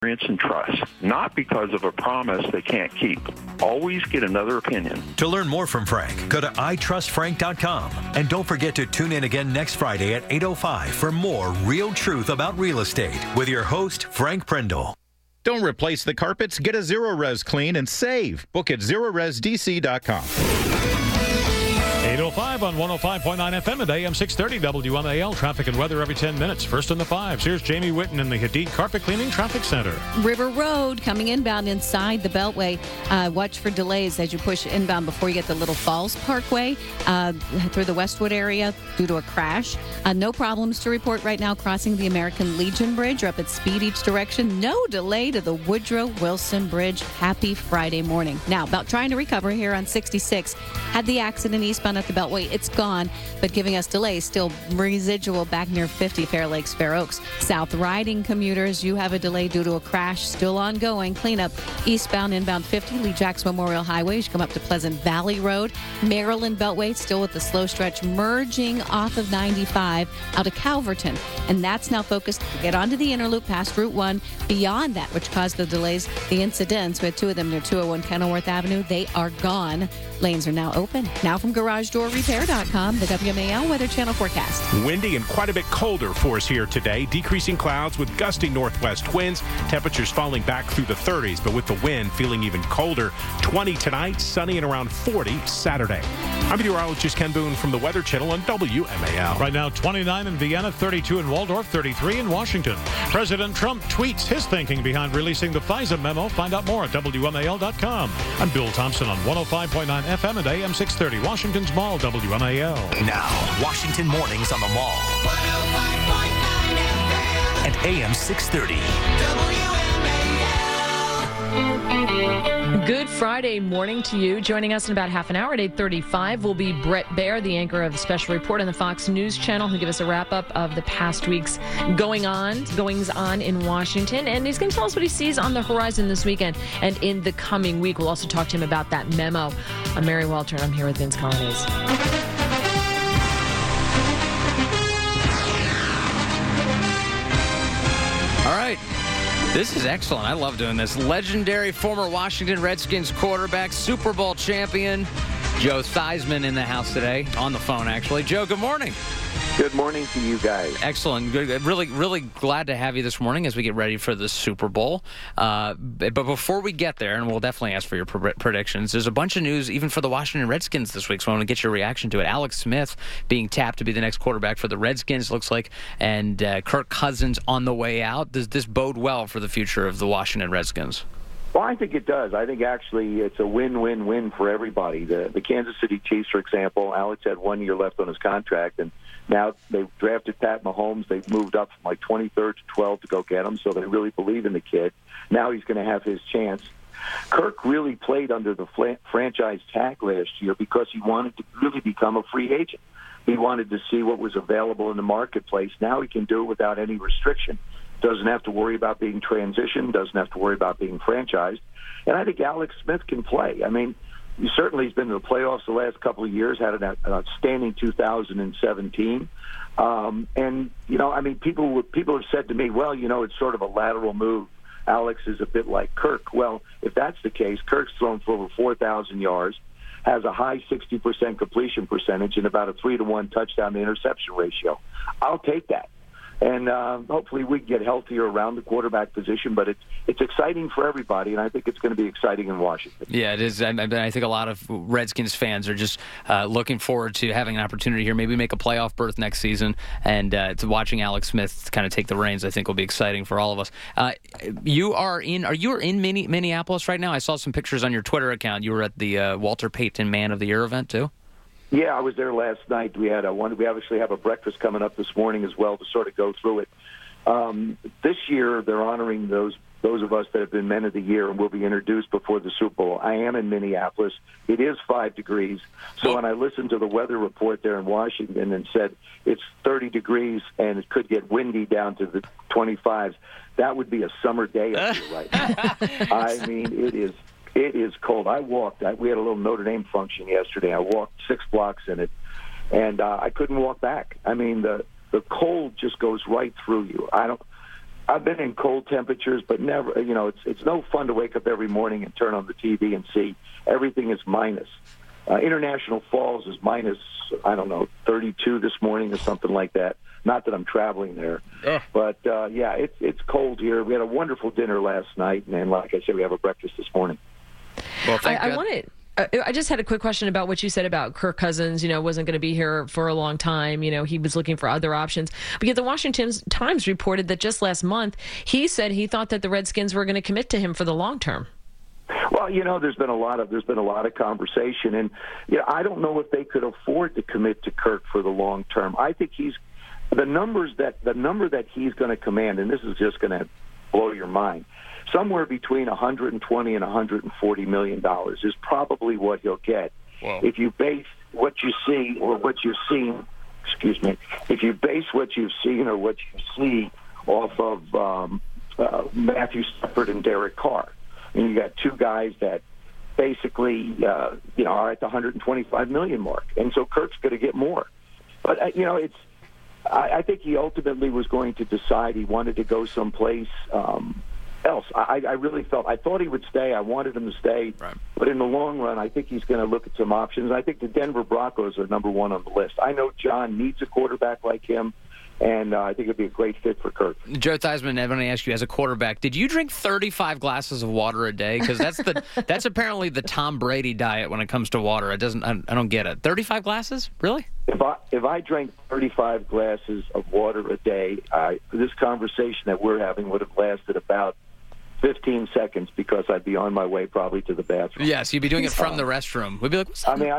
experience and trust, not because of a promise they can't keep. Always get another opinion. To learn more from Frank, go to itrustfrank.com. And don't forget to tune in again next Friday at 8:05 for more Real Truth About Real Estate with your host, Frank Prendel. Don't replace the carpets. Get a Zero-Res clean and save. Book at ZeroResDC.com. 8:05 on 105.9 FM at AM 630 WMAL. Traffic and weather every 10 minutes. First in the fives. Here's Jamie Whitten in the Hadid Carpet Cleaning Traffic Center. River Road coming inbound inside the Beltway. Watch for delays as you push inbound before you get the Little Falls Parkway through the Westwood area due to a crash. No problems to report right now crossing the American Legion Bridge. You're up at speed each direction. No delay to the Woodrow Wilson Bridge. Happy Friday morning. Now, about trying to recover here on 66. Had the accident eastbound at the Beltway. It's gone, but giving us delays. Still residual back near 50 Fair Lakes, Fair Oaks. South riding commuters, you have a delay due to a crash. Still ongoing. Cleanup eastbound, inbound 50, Lee Jacks Memorial Highway. You come up to Pleasant Valley Road. Maryland Beltway, still with the slow stretch, merging off of 95 out of Calverton. And that's now focused to get onto the inner loop past Route 1. Beyond that, which caused the delays, the incidents, we had two of them near 201 Kenilworth Avenue. They are gone. Lanes are now open. Now from GarageDoorRepair.com, the WMAL Weather Channel forecast. Windy and quite a bit colder for us here today. Decreasing clouds with gusty northwest winds. Temperatures falling back through the 30s, but with the wind feeling even colder. 20 tonight, sunny and around 40 Saturday. I'm meteorologist Ken Boone from the Weather Channel on WMAL. Right now, 29 in Vienna, 32 in Waldorf, 33 in Washington. President Trump tweets his thinking behind releasing the FISA memo. Find out more at WMAL.com. I'm Bill Thompson on 105.9 FM and AM 630, Washington's Mall, WMAL. Now, Washington Mornings on the Mall. 105.9 FM. And AM 630. WMAL. Good Friday morning to you. Joining us in about half an hour at 8:35 will be Brett Baer, the anchor of the Special Report on the Fox News Channel, who'll give us a wrap-up of the past week's goings-on in Washington. And he's going to tell us what he sees on the horizon this weekend and in the coming week. We'll also talk to him about that memo. I'm Mary Walter, and I'm here with Vince Colonnese. All right. This is excellent. I love doing this. Legendary former Washington Redskins quarterback, Super Bowl champion, Joe Theismann in the house today. On the phone, actually. Joe, good morning. Good morning to you guys. Excellent. Good. Really glad to have you this morning as we get ready for the Super Bowl. But before we get there, and we'll definitely ask for your predictions, there's a bunch of news even for the Washington Redskins this week, so I want to get your reaction to it. Alex Smith being tapped to be the next quarterback for the Redskins, looks like, and Kirk Cousins on the way out. Does this bode well for the future of the Washington Redskins? Well, I think it does. I think actually it's a win-win-win for everybody. The Kansas City Chiefs, for example, Alex had 1 year left on his contract, and now they've drafted Pat Mahomes. They've moved up from like 23rd to 12 to go get him, so they really believe in the kid. Now he's going to have his chance. Kirk really played under the franchise tag last year because he wanted to really become a free agent. He wanted to see what was available in the marketplace. Now he can do it without any restriction. Doesn't have to worry about being transitioned, doesn't have to worry about being franchised. And I think Alex Smith can play. I mean, he certainly has been to the playoffs the last couple of years, had an outstanding 2017. And, you know, I mean, people have said to me, well, you know, it's sort of a lateral move. Alex is a bit like Kirk. Well, if that's the case, Kirk's thrown for over 4,000 yards, has a high 60% completion percentage, and about a 3-to-1 touchdown to interception ratio. I'll take that. And hopefully we get healthier around the quarterback position, but it's exciting for everybody, and I think it's going to be exciting in Washington. Yeah, it is. I think a lot of Redskins fans are just looking forward to having an opportunity here, maybe make a playoff berth next season, and to watching Alex Smith kind of take the reins, I think will be exciting for all of us. You are in Minneapolis right now? I saw some pictures on your Twitter account. You were at the Walter Payton Man of the Year event, too? Yeah, I was there last night. We had we obviously have a breakfast coming up this morning as well to sort of go through it. This year, they're honoring those of us that have been Men of the Year and will be introduced before the Super Bowl. I am in Minneapolis. It is 5 degrees. So when I listened to the weather report there in Washington and said it's 30 degrees and it could get windy down to the 25s, that would be a summer day up here right now. I mean, it is cold. I walked. We had a little Notre Dame function yesterday. I walked 6 blocks in it, and I couldn't walk back. I mean, the cold just goes right through you. I've been in cold temperatures, but never, it's no fun to wake up every morning and turn on the TV and see everything is minus. International Falls is minus, 32 this morning or something like that. Not that I'm traveling there. But, it's cold here. We had a wonderful dinner last night, and like I said, we have a breakfast this morning. Well, I just had a quick question about what you said about Kirk Cousins, wasn't going to be here for a long time. He was looking for other options. But yet the Washington Times reported that just last month, he said he thought that the Redskins were going to commit to him for the long term. Well, there's been a lot of conversation, and I don't know if they could afford to commit to Kirk for the long term. I think the number that he's going to command, and this is just going to blow your mind. Somewhere between $120 and $140 million is probably what he'll get. Whoa. If you base what you see or what you've seen, if you base what you've seen or what you see off of Matthew Stafford and Derek Carr, and you got two guys that basically are at the $125 million mark, and so Kirk's going to get more. But I think he ultimately was going to decide he wanted to go someplace else. I thought he would stay. I wanted him to stay. Right. But in the long run, I think he's going to look at some options. I think the Denver Broncos are number one on the list. I know John needs a quarterback like him, and I think it'd be a great fit for Kirk. Joe Theismann, I want to ask you, as a quarterback, did you drink 35 glasses of water a day? Because that's apparently the Tom Brady diet when it comes to water. I don't get it. 35 glasses? Really? If I drank 35 glasses of water a day, this conversation that we're having would have lasted about 15 seconds because I'd be on my way probably to the bathroom. Yes, you'd be doing it from the restroom. We'd be like, what's I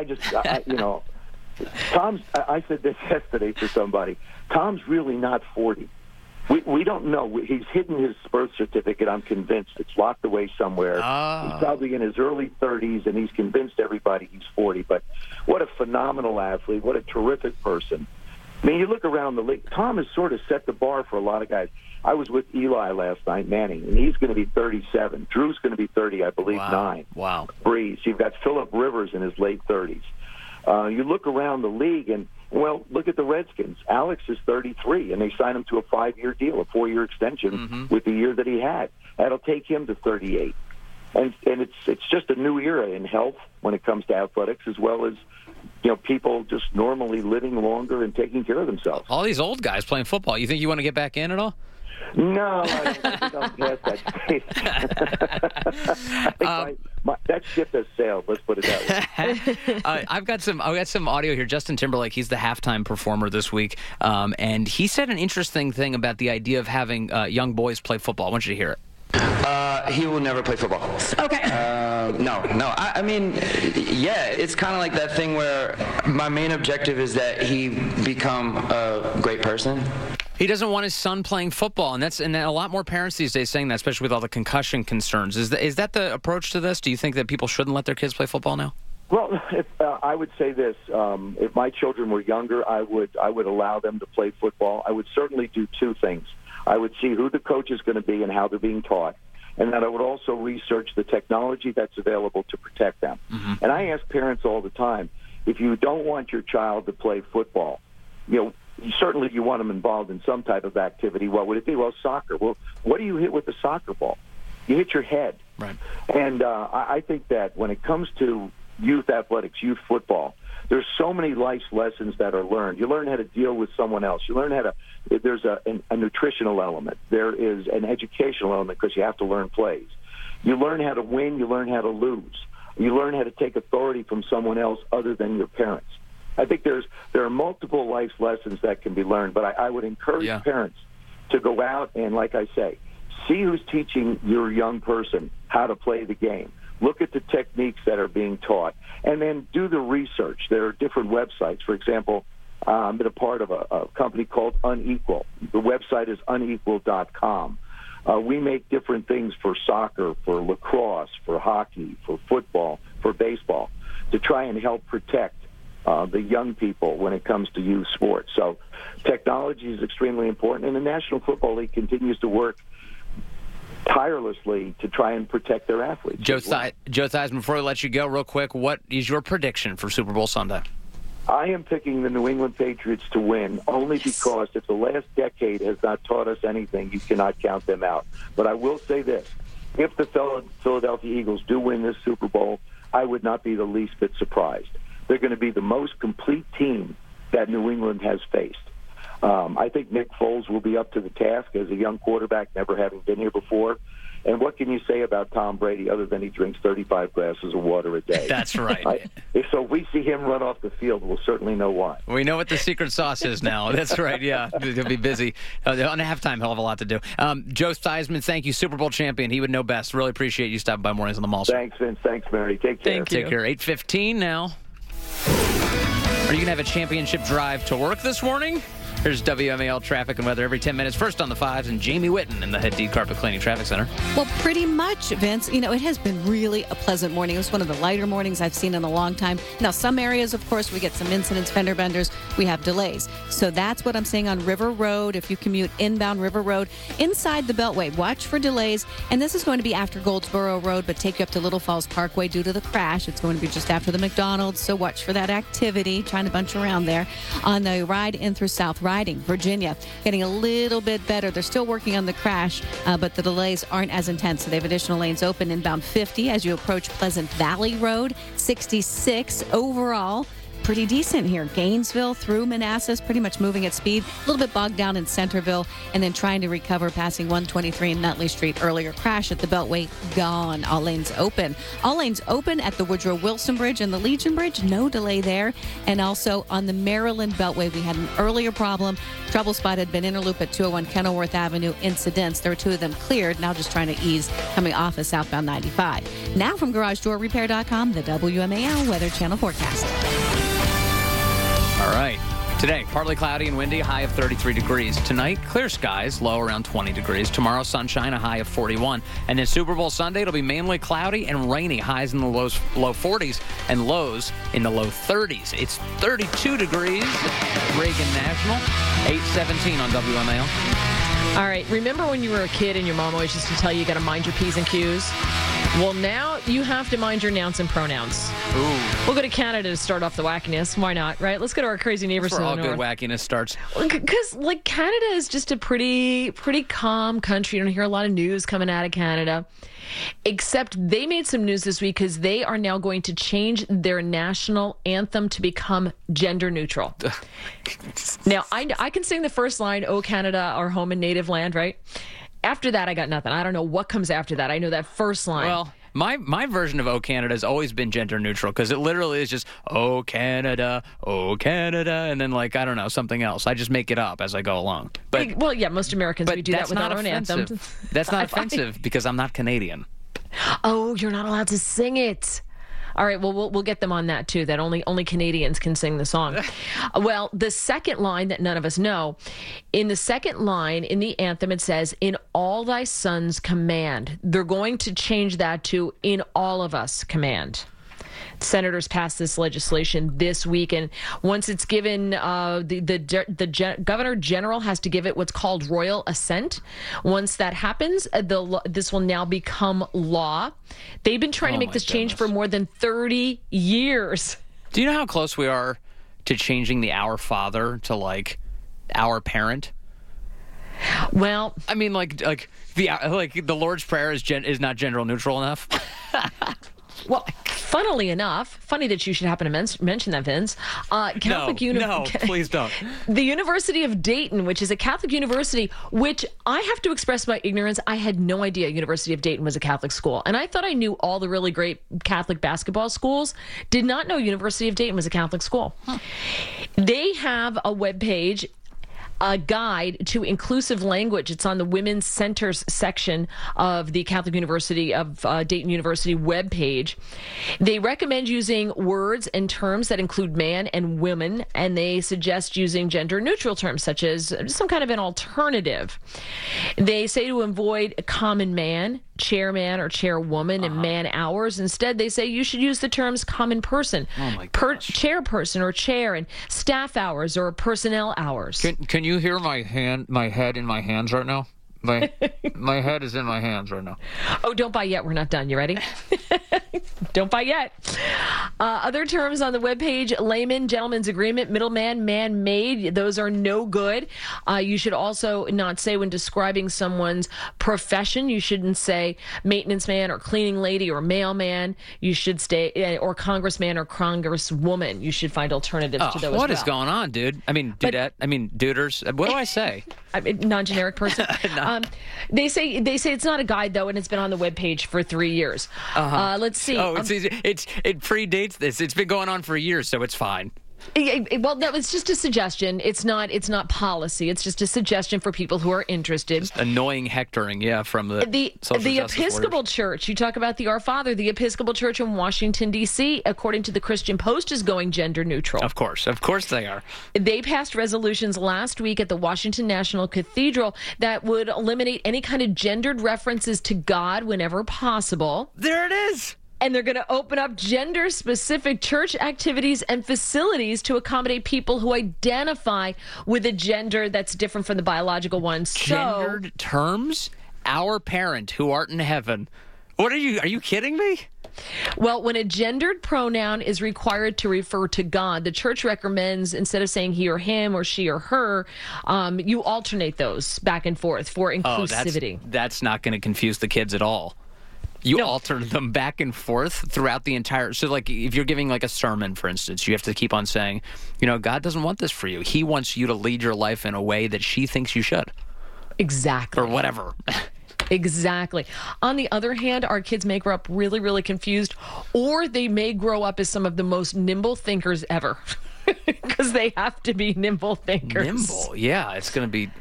said this yesterday to somebody. Tom's really not 40. We don't know. He's hidden his birth certificate, I'm convinced. It's locked away somewhere. He's probably in his early 30s, and he's convinced everybody he's 40. But what a phenomenal athlete. What a terrific person. I mean, you look around the league. Tom has sort of set the bar for a lot of guys. I was with Eli last night, Manning, and he's going to be 37. Drew's going to be 30, I believe, 9. Wow. Breeze. You've got Phillip Rivers in his late 30s. You look around the league, and, look at the Redskins. Alex is 33, and they signed him to a 5-year deal, a 4-year extension with the year that he had. That'll take him to 38. And it's just a new era in health when it comes to athletics, as well as people just normally living longer and taking care of themselves. All these old guys playing football. You think you want to get back in at all? No, I think I'm past that stage. I think that ship has sailed. Let's put it that way. I've got some audio here. Justin Timberlake, he's the halftime performer this week, and he said an interesting thing about the idea of having young boys play football. I want you to hear it. He will never play football. Okay. No. I mean, yeah, it's kind of like that thing where my main objective is that he become a great person. He doesn't want his son playing football, and a lot more parents these days saying that, especially with all the concussion concerns. Is that the approach to this? Do you think that people shouldn't let their kids play football now? Well, I would say this: if my children were younger, I would allow them to play football. I would certainly do two things. I would see who the coach is going to be and how they're being taught, and then I would also research the technology that's available to protect them. And I ask parents all the time, if you don't want your child to play football, certainly you want them involved in some type of activity. What would it be? Well, soccer. Well, what do you hit with the soccer ball? You hit your head. Right. And I think that when it comes to youth athletics, youth football, there's so many life lessons that are learned. You learn how to deal with someone else. You learn there's a nutritional element. There is an educational element because you have to learn plays. You learn how to win. You learn how to lose. You learn how to take authority from someone else other than your parents. I think there are multiple life lessons that can be learned, but I would encourage parents to go out and, like I say, see who's teaching your young person how to play the game. Look at the techniques that are being taught, and then do the research. There are different websites. For example, I'm a part of a company called Unequal. The website is unequal.com. We make different things for soccer, for lacrosse, for hockey, for football, for baseball, to try and help protect the young people when it comes to youth sports. So technology is extremely important, and the National Football League continues to work tirelessly to try and protect their athletes. Joe Theismann, before we let you go real quick, what is your prediction for Super Bowl Sunday? I am picking the New England Patriots to win only because if the last decade has not taught us anything, you cannot count them out. But I will say this. If the Philadelphia Eagles do win this Super Bowl, I would not be the least bit surprised. They're going to be the most complete team that New England has faced. I think Nick Foles will be up to the task as a young quarterback, never having been here before. And what can you say about Tom Brady other than he drinks 35 glasses of water a day? That's right. So if we see him run off the field, we'll certainly know why. We know what the secret sauce is now. That's right, yeah. He'll be busy. On halftime, he'll have a lot to do. Joe Theismann, thank you, Super Bowl champion. He would know best. Really appreciate you stopping by Mornings on the Mall. Thanks, Vince. Thanks, Mary. Take care. Thank you. Take care. 8:15 now. Are you going to have a championship drive to work this morning? Here's WMAL traffic and weather every 10 minutes. First on the 5s, and Jamie Whitten in the Head Deed Carpet Cleaning Traffic Center. Well, pretty much, Vince. You know, it has been really a pleasant morning. It was one of the lighter mornings I've seen in a long time. Now, some areas, of course, we get some incidents, fender benders. We have delays. So that's what I'm seeing on River Road. If you commute inbound River Road, inside the Beltway, watch for delays. And this is going to be after Goldsboro Road, but take you up to Little Falls Parkway due to the crash. It's going to be just after the McDonald's, so watch for that activity, trying to bunch around there. On the ride in through South Riding, Virginia, getting a little bit better. They're still working on the crash, but the delays aren't as intense. So they have additional lanes open inbound 50 as you approach Pleasant Valley Road, 66 overall. Pretty decent here. Gainesville through Manassas, pretty much moving at speed. A little bit bogged down in Centerville, and then trying to recover passing 123 and Nutley Street. Earlier crash at the Beltway, gone. All lanes open. All lanes open at the Woodrow Wilson Bridge and the Legion Bridge. No delay there. And also on the Maryland Beltway, we had an earlier problem. Trouble spot had been Interloop at 201 Kenilworth Avenue. Incidents. There were 2 of them cleared. Now just trying to ease coming off of southbound 95. Now from GarageDoorRepair.com, the WMAL Weather Channel forecast. All right. Today, partly cloudy and windy, high of 33 degrees. Tonight, clear skies, low around 20 degrees. Tomorrow, sunshine, a high of 41. And then Super Bowl Sunday, it'll be mainly cloudy and rainy, highs in the low 40s and lows in the low 30s. It's 32 degrees at Reagan National, 8:17 on WMAL. All right. Remember when you were a kid and your mom always used to tell you got to mind your P's and Q's? Well, now you have to mind your nouns and pronouns. Ooh. We'll go to Canada to start off the wackiness. Why not, right? Let's go to our crazy neighbors That's to where the all north. good wackiness starts. Because, like, Canada is just a pretty calm country. You don't hear a lot of news coming out of Canada. Except they made some news this week because they are now going to change their national anthem to become gender neutral. Now, I can sing the first line, "Oh, Canada, our home and native land," right? After that, I got nothing. I don't know what comes after that. I know that first line. Well, my version of "Oh Canada" has always been gender neutral because it literally is just "Oh Canada, and then like I don't know something else. I just make it up as I go along. But well, yeah, most Americans we do that with our own anthem. That's not offensive because I'm not Canadian. Oh, you're not allowed to sing it. All right, well, we'll get them on that, too, that only Canadians can sing the song. Well, the second line that none of us know, in the second line in the anthem, it says, "In all thy sons command." They're going to change that to "In all of us command." Senators passed this legislation this week, and once it's given, the governor general has to give it what's called royal assent. Once that happens, this will now become law. They've been trying to make this change for more than 30 years. Do you know how close we are to changing the "Our Father" to like "Our Parent"? Well, I mean, like the Lord's Prayer is not gender neutral enough. Well, funnily enough, funny that you should happen to mention that, Vince. No, please don't. The University of Dayton, which is a Catholic university, which I have to express my ignorance. I had no idea University of Dayton was a Catholic school. And I thought I knew all the really great Catholic basketball schools. Did not know University of Dayton was a Catholic school. Huh. They have a webpage, a guide to inclusive language. It's on the Women's Centers section of the Catholic University of Dayton University webpage. They recommend using words and terms that include man and women, and they suggest using gender-neutral terms, such as some kind of an alternative. They say to avoid common man, chairman or chairwoman, and man hours. Instead, they say you should use the terms common person, chairperson or chair, and staff hours or personnel hours. Can you hear my head in my hands right now? My head is in my hands right now. Oh, don't buy yet. We're not done. You ready? Don't buy yet. Other terms on the webpage: layman, gentleman's agreement, middleman, man-made. Those are no good. You should also not say when describing someone's profession. You shouldn't say maintenance man or cleaning lady or mailman. You should stay or congressman or congresswoman. You should find alternatives to those. What is going on, dude? I mean, dudette. I mean, duders. What do I say? I'm a non-generic person. They say it's not a guide though, and it's been on the webpage for 3 years. Let's see. Oh, it predates this. It's been going on for years, so it's fine. Well, no, it's just a suggestion. It's not policy. It's just a suggestion for people who are interested. Just annoying hectoring, from the Episcopal Church. You talk about the Our Father. The Episcopal Church in Washington, D.C., according to the Christian Post, is going gender neutral. Of course they are. They passed resolutions last week at the Washington National Cathedral that would eliminate any kind of gendered references to God whenever possible. There it is. And they're going to open up gender-specific church activities and facilities to accommodate people who identify with a gender that's different from the biological one. Gendered terms? Our parent who art in heaven. What are you kidding me? Well, when a gendered pronoun is required to refer to God, the church recommends, instead of saying he or him or she or her, you alternate those back and forth for inclusivity. That's not going to confuse the kids at all. You alter them back and forth throughout the entire... So, like, if you're giving, like, a sermon, for instance, you have to keep on saying, God doesn't want this for you. He wants you to lead your life in a way that she thinks you should. Exactly. Or whatever. Exactly. On the other hand, our kids may grow up really, really confused, or they may grow up as some of the most nimble thinkers ever. Because they have to be nimble thinkers. Nimble, yeah. It's going to be...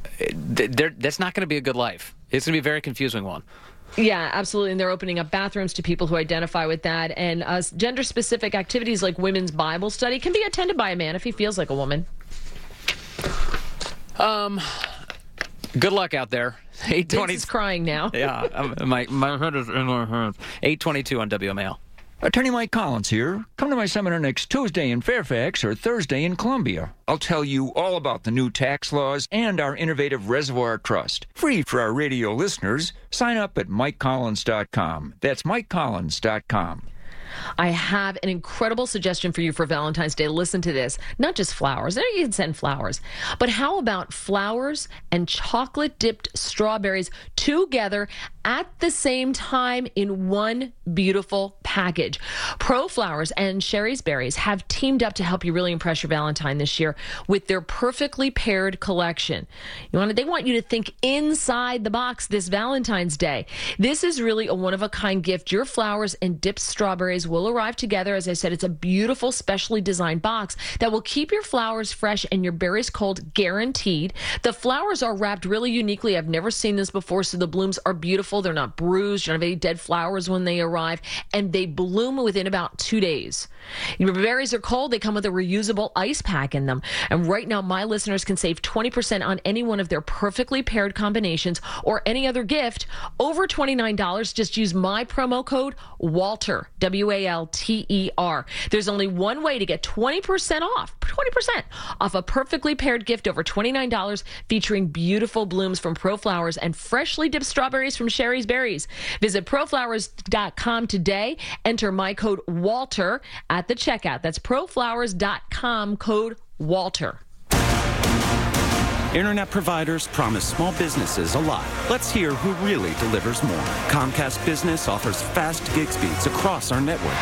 That's not going to be a good life. It's going to be a very confusing one. Yeah, absolutely. And they're opening up bathrooms to people who identify with that. And gender-specific activities like women's Bible study can be attended by a man if he feels like a woman. Good luck out there. 820. He's crying now. Yeah, my head is in my hands. 822 on WMAL. Attorney Mike Collins here. Come to my seminar next Tuesday in Fairfax or Thursday in Columbia. I'll tell you all about the new tax laws and our innovative reservoir trust. Free for our radio listeners. Sign up at MikeCollins.com. That's MikeCollins.com. I have an incredible suggestion for you for Valentine's Day. Listen to this. Not just flowers. You can send flowers. But how about flowers and chocolate-dipped strawberries together at the same time in one beautiful package? Pro Flowers and Sherry's Berries have teamed up to help you really impress your Valentine this year with their perfectly paired collection. They want you to think inside the box this Valentine's Day. This is really a one-of-a-kind gift. Your flowers and dipped strawberries will arrive together. As I said, it's a beautiful, specially designed box that will keep your flowers fresh and your berries cold, guaranteed. The flowers are wrapped really uniquely. I've never seen this before, so the blooms are beautiful. They're not bruised. You don't have any dead flowers when they arrive, and they bloom within about 2 days. Your berries are cold. They come with a reusable ice pack in them. And right now, my listeners can save 20% on any one of their perfectly paired combinations or any other gift over $29. Just use my promo code WALTER, WALTER. There's only one way to get 20% off a perfectly paired gift over $29 featuring beautiful blooms from Pro Flowers and freshly dipped strawberries from Sherry's Berries. Visit proflowers.com today. Enter my code WALTER at the checkout. That's proflowers.com, code WALTER. Internet providers promise small businesses a lot. Let's hear who really delivers more. Comcast Business offers fast gig speeds across our network.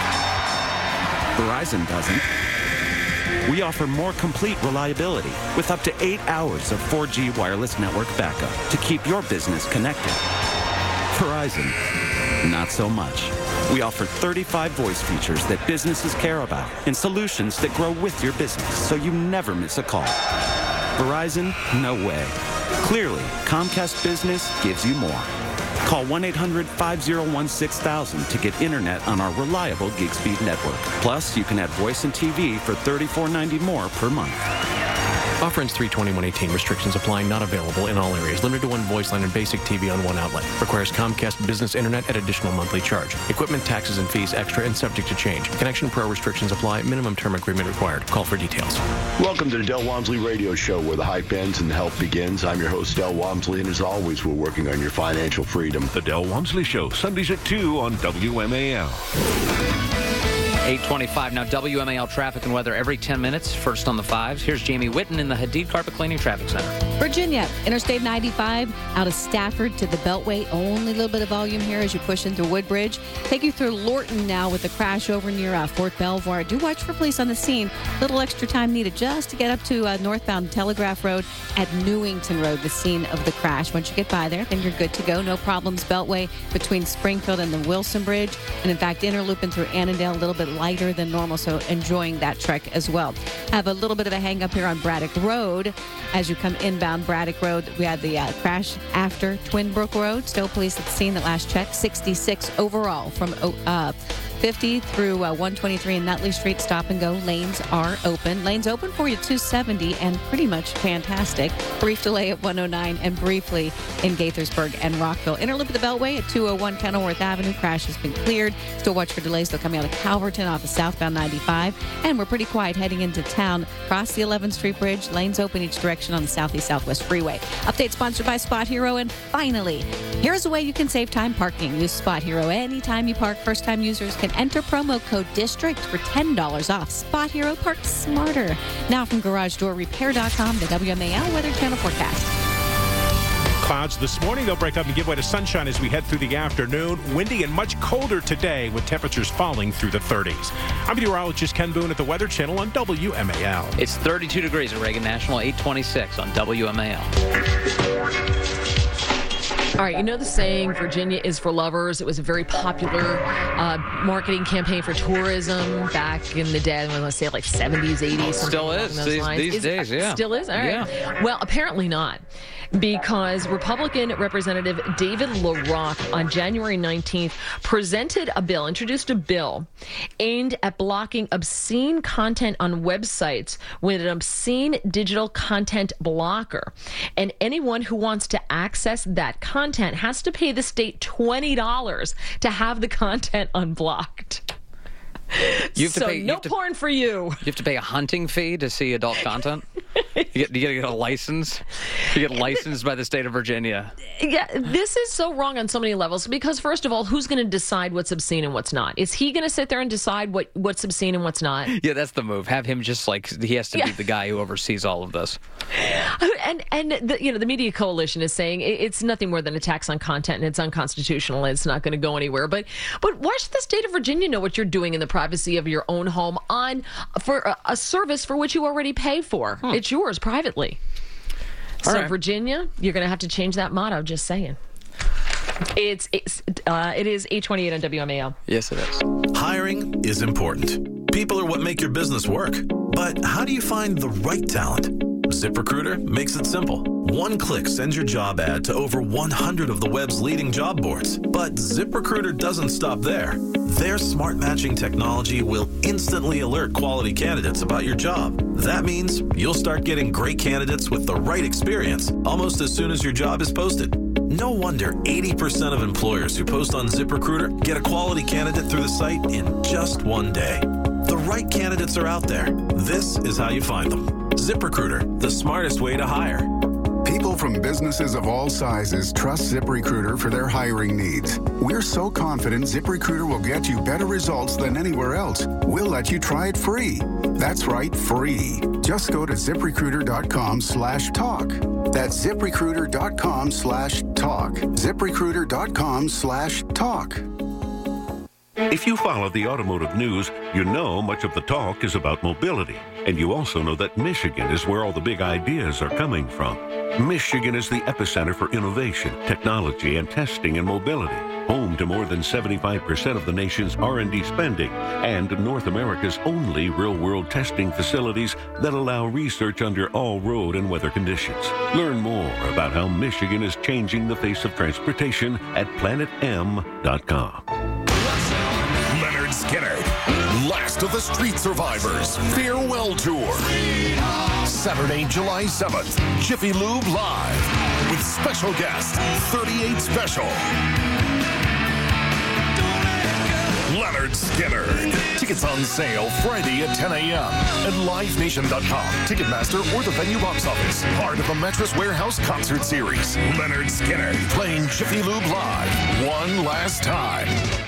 Verizon doesn't. We offer more complete reliability with up to 8 hours of 4G wireless network backup to keep your business connected. Verizon, not so much. We offer 35 voice features that businesses care about and solutions that grow with your business so you never miss a call. Verizon, no way. Clearly, Comcast Business gives you more. Call 1-800-501-6000 to get internet on our reliable gig speed network. Plus, you can add voice and TV for $34.90 more per month. Offer ends 3/21/18. Restrictions apply. Not available in all areas. Limited to one voice line and basic TV on one outlet. Requires Comcast Business Internet at additional monthly charge. Equipment, taxes, and fees extra and subject to change. Connection Pro restrictions apply. Minimum term agreement required. Call for details. Welcome to the Del Walmsley Radio Show, where the hype ends and the help begins. I'm your host, Del Walmsley, and as always, we're working on your financial freedom. The Del Walmsley Show, Sundays at 2 on WMAL. 8:25 now. WMAL traffic and weather every 10 minutes. First on the 5s. Here's Jamie Whitten in the Hadid Carpet Cleaning Traffic Center. Virginia, Interstate 95 out of Stafford to the Beltway. Only a little bit of volume here as you push into Woodbridge. Take you through Lorton now with the crash over near Fort Belvoir. Do watch for police on the scene. Little extra time needed just to get up to northbound Telegraph Road at Newington Road, the scene of the crash. Once you get by there, then you're good to go. No problems Beltway between Springfield and the Wilson Bridge. And in fact, interlooping through Annandale a little bit lighter than normal, so enjoying that trek as well. Have a little bit of a hang up here on Braddock Road. As you come inbound Braddock Road, we had the crash after Twin Brook Road. Still police at the scene at last check. 66 overall from 50 through 123 and Nutley Street. Stop and go. Lanes are open. Lanes open for you 270 and pretty much fantastic. Brief delay at 109 and briefly in Gaithersburg and Rockville. Interloop of the Beltway at 201 Kenilworth Avenue. Crash has been cleared. Still watch for delays. They'll come out of Calverton off of southbound 95. And we're pretty quiet heading into town. Cross the 11th Street Bridge. Lanes open each direction on the Southeast Southwest Freeway. Update sponsored by Spot Hero. And finally, here's a way you can save time parking. Use Spot Hero anytime you park. First-time users can enter promo code DISTRICT for $10 off. Spot Hero, park smarter. Now from GarageDoorRepair.com, the WMAL Weather Channel forecast. Clouds this morning. They'll break up and give way to sunshine as we head through the afternoon. Windy and much colder today with temperatures falling through the 30s. I'm meteorologist Ken Boone at the Weather Channel on WMAL. It's 32 degrees at Reagan National, 826 on WMAL. All right, you know the saying, Virginia is for lovers. It was a very popular marketing campaign for tourism back in the day. I want to say like 70s, 80s. Still is these days, yeah. Still is? All right. Yeah. Well, apparently not. Because Republican Representative David LaRock on January 19th introduced a bill aimed at blocking obscene content on websites with an obscene digital content blocker. And anyone who wants to access that content has to pay the state $20 to have the content unblocked. No porn for you. You have to pay a hunting fee to see adult content? You got to get a license? You get licensed by the state of Virginia. Yeah, this is so wrong on so many levels because, first of all, who's going to decide what's obscene and what's not? Is he going to sit there and decide what's obscene and what's not? Yeah, that's the move. Have him just he has to be the guy who oversees all of this. And the Media Coalition is saying it's nothing more than a tax on content and it's unconstitutional and it's not going to go anywhere. But why should the state of Virginia know what you're doing in the privacy of your own home for a service for which you already pay for? It's yours privately. So right. Virginia, you're going to have to change that motto. Just saying. It is 8:28 on WMAL. Yes, it is. Hiring is important. People are what make your business work. But how do you find the right talent? ZipRecruiter makes it simple. One click sends your job ad to over 100 of the web's leading job boards. But ZipRecruiter doesn't stop there. Their smart matching technology will instantly alert quality candidates about your job. That means you'll start getting great candidates with the right experience almost as soon as your job is posted. No wonder 80% of employers who post on ZipRecruiter get a quality candidate through the site in just one day. The right candidates are out there. This is how you find them. ZipRecruiter, the smartest way to hire. People from businesses of all sizes trust ZipRecruiter for their hiring needs. We're so confident ZipRecruiter will get you better results than anywhere else. We'll let you try it free. That's right, free. Just go to ZipRecruiter.com/talk. That's ZipRecruiter.com/talk. ZipRecruiter.com/talk. If you follow the automotive news, you know much of the talk is about mobility. And you also know that Michigan is where all the big ideas are coming from. Michigan is the epicenter for innovation, technology, and testing in mobility. Home to more than 75% of the nation's R&D spending and North America's only real-world testing facilities that allow research under all road and weather conditions. Learn more about how Michigan is changing the face of transportation at planetm.com. Leonard Skinner, Last of the Street Survivors Farewell Tour. Saturday, July 7th, Jiffy Lube Live with special guest 38 Special. Leonard Skinner. Tickets on sale Friday at 10 a.m. at livenation.com, Ticketmaster, or the venue box office. Part of the Mattress Warehouse concert series. Leonard Skinner playing Jiffy Lube Live one last time.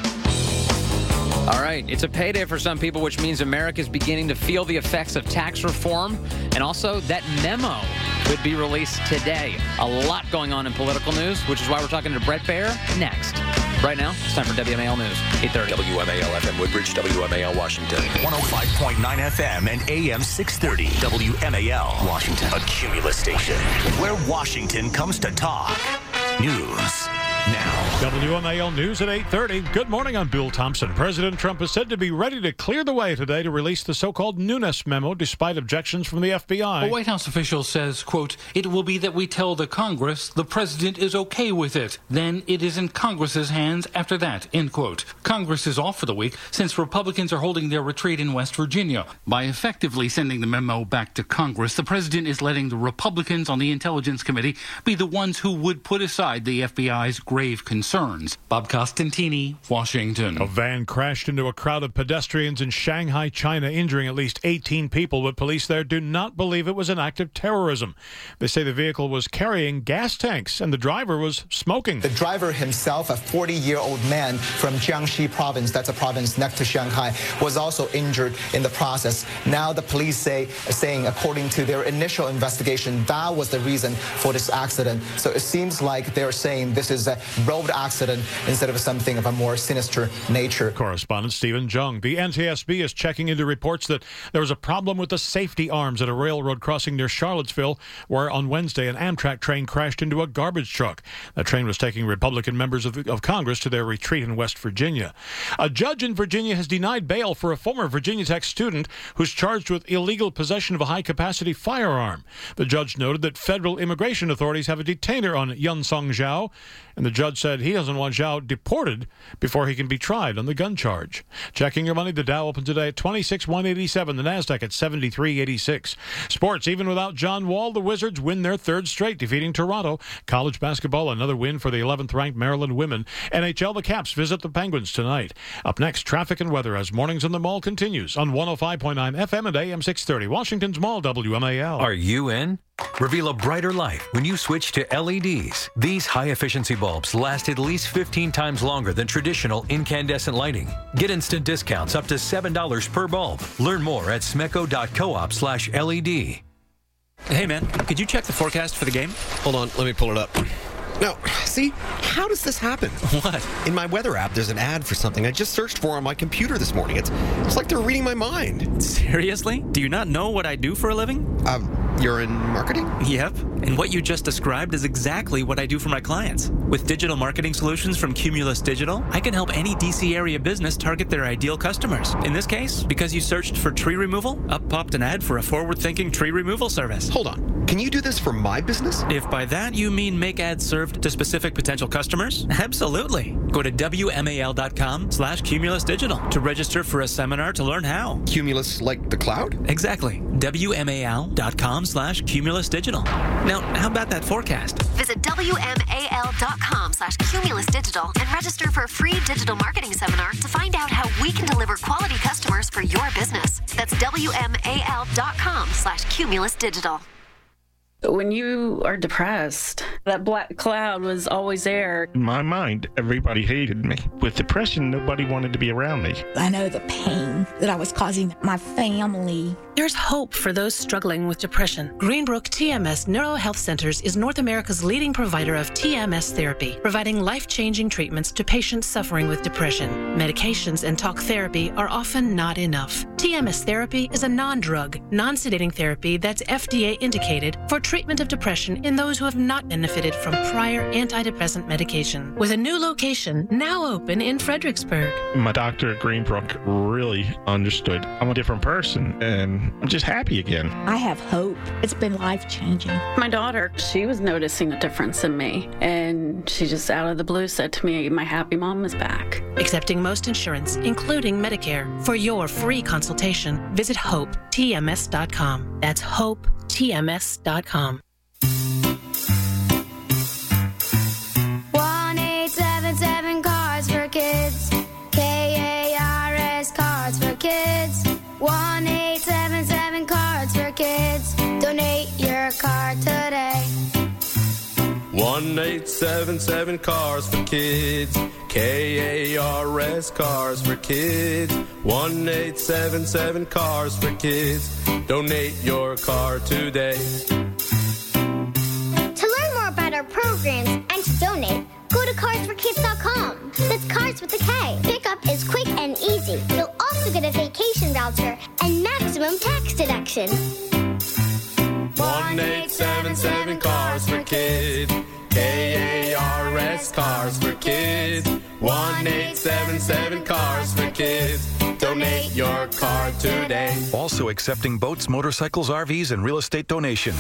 All right, it's a payday for some people, which means America is beginning to feel the effects of tax reform. And also, that memo could be released today. A lot going on in political news, which is why we're talking to Bret Baier next. Right now, it's time for WMAL News, 8:30. WMAL FM Woodbridge, WMAL Washington. 105.9 FM and AM 630. WMAL Washington. A Cumulus station where Washington comes to talk. News now. WMAL News at 8:30. Good morning, I'm Bill Thompson. President Trump is said to be ready to clear the way today to release the so-called Nunes memo, despite objections from the FBI. A White House official says, quote, "It will be that we tell the Congress the president is okay with it. Then it is in Congress's hands after that," end quote. Congress is off for the week since Republicans are holding their retreat in West Virginia. By effectively sending the memo back to Congress, the president is letting the Republicans on the Intelligence Committee be the ones who would put aside the FBI's grave concerns. Bob Costantini, Washington. A van crashed into a crowd of pedestrians in Shanghai, China, injuring at least 18 people, but police there do not believe it was an act of terrorism. They say the vehicle was carrying gas tanks and the driver was smoking. The driver himself, a 40-year-old man from Jiangxi province, that's a province next to Shanghai, was also injured in the process. Now the police saying, according to their initial investigation, that was the reason for this accident. So it seems like they're saying this is a road accident instead of something of a more sinister nature. Correspondent Stephen Jung. The NTSB is checking into reports that there was a problem with the safety arms at a railroad crossing near Charlottesville, where on Wednesday an Amtrak train crashed into a garbage truck. The train was taking Republican members of Congress to their retreat in West Virginia. A judge in Virginia has denied bail for a former Virginia Tech student who's charged with illegal possession of a high-capacity firearm. The judge noted that federal immigration authorities have a detainer on Yunsong Zhao, and the judge said he doesn't want Zhao deported before he can be tried on the gun charge. Checking your money, the Dow opened today at 26,187, the Nasdaq at 73.86. Sports, even without John Wall, the Wizards win their third straight, defeating Toronto. College basketball, another win for the 11th-ranked Maryland women. NHL, the Caps visit the Penguins tonight. Up next, traffic and weather as Mornings in the Mall continues on 105.9 FM and AM 630. Washington's Mall, WMAL. Are you in? Reveal a brighter life when you switch to LEDs. These high-efficiency bulbs last at least 15 times longer than traditional incandescent lighting. Get instant discounts up to $7 per bulb. Learn more at smeco.coop/LED. Hey, man, could you check the forecast for the game? Hold on, let me pull it up. No, see? How does this happen? What? In my weather app, there's an ad for something I just searched for on my computer this morning. It's like they're reading my mind. Seriously? Do you not know what I do for a living? You're in marketing? Yep. And what you just described is exactly what I do for my clients. With digital marketing solutions from Cumulus Digital, I can help any DC area business target their ideal customers. In this case, because you searched for tree removal, up popped an ad for a forward-thinking tree removal service. Hold on. Can you do this for my business? If by that you mean make ads served to specific potential customers, absolutely. Go to WMAL.com/Cumulus Digital to register for a seminar to learn how. Cumulus like the cloud? Exactly. WMAL.com/Cumulus Digital. Now, how about that forecast? Visit WMAL.com/Cumulus Digital and register for a free digital marketing seminar to find out how we can deliver quality customers for your business. That's WMAL.com/Cumulus Digital. When you are depressed, that black cloud was always there. In my mind, everybody hated me. With depression, nobody wanted to be around me. I know the pain that I was causing my family. There's hope for those struggling with depression. Greenbrook TMS Neuro Health Centers is North America's leading provider of TMS therapy, providing life-changing treatments to patients suffering with depression. Medications and talk therapy are often not enough. TMS therapy is a non-drug, non-sedating therapy that's FDA indicated for treatment of depression in those who have not benefited from prior antidepressant medication. With a new location now open in Fredericksburg. My doctor at Greenbrook really understood I'm a different person, and and I'm just happy again. I have hope. It's been life-changing. My daughter, she was noticing a difference in me, and she just out of the blue said to me, my happy mom is back. Accepting most insurance, including Medicare. For your free consultation, visit HopeTMS.com. That's HopeTMS.com. 1-877 Cards for Kids. KARS Cards for Kids. 1-877 Cards for Kids. Donate your card today. 1-877 Cars for Kids. KARS Cars for Kids. 1-877 Cars for Kids. Donate your car today. To learn more about our programs and to donate, go to carsforkids.com. That's Cars with a K. Pickup is quick and easy. You'll also get a vacation voucher and maximum tax deduction. 1-877 Cars for Kids. KARS Cars for Kids. 1-877 Cars for Kids. Donate your car today. Also accepting boats, motorcycles, RVs, and real estate donations.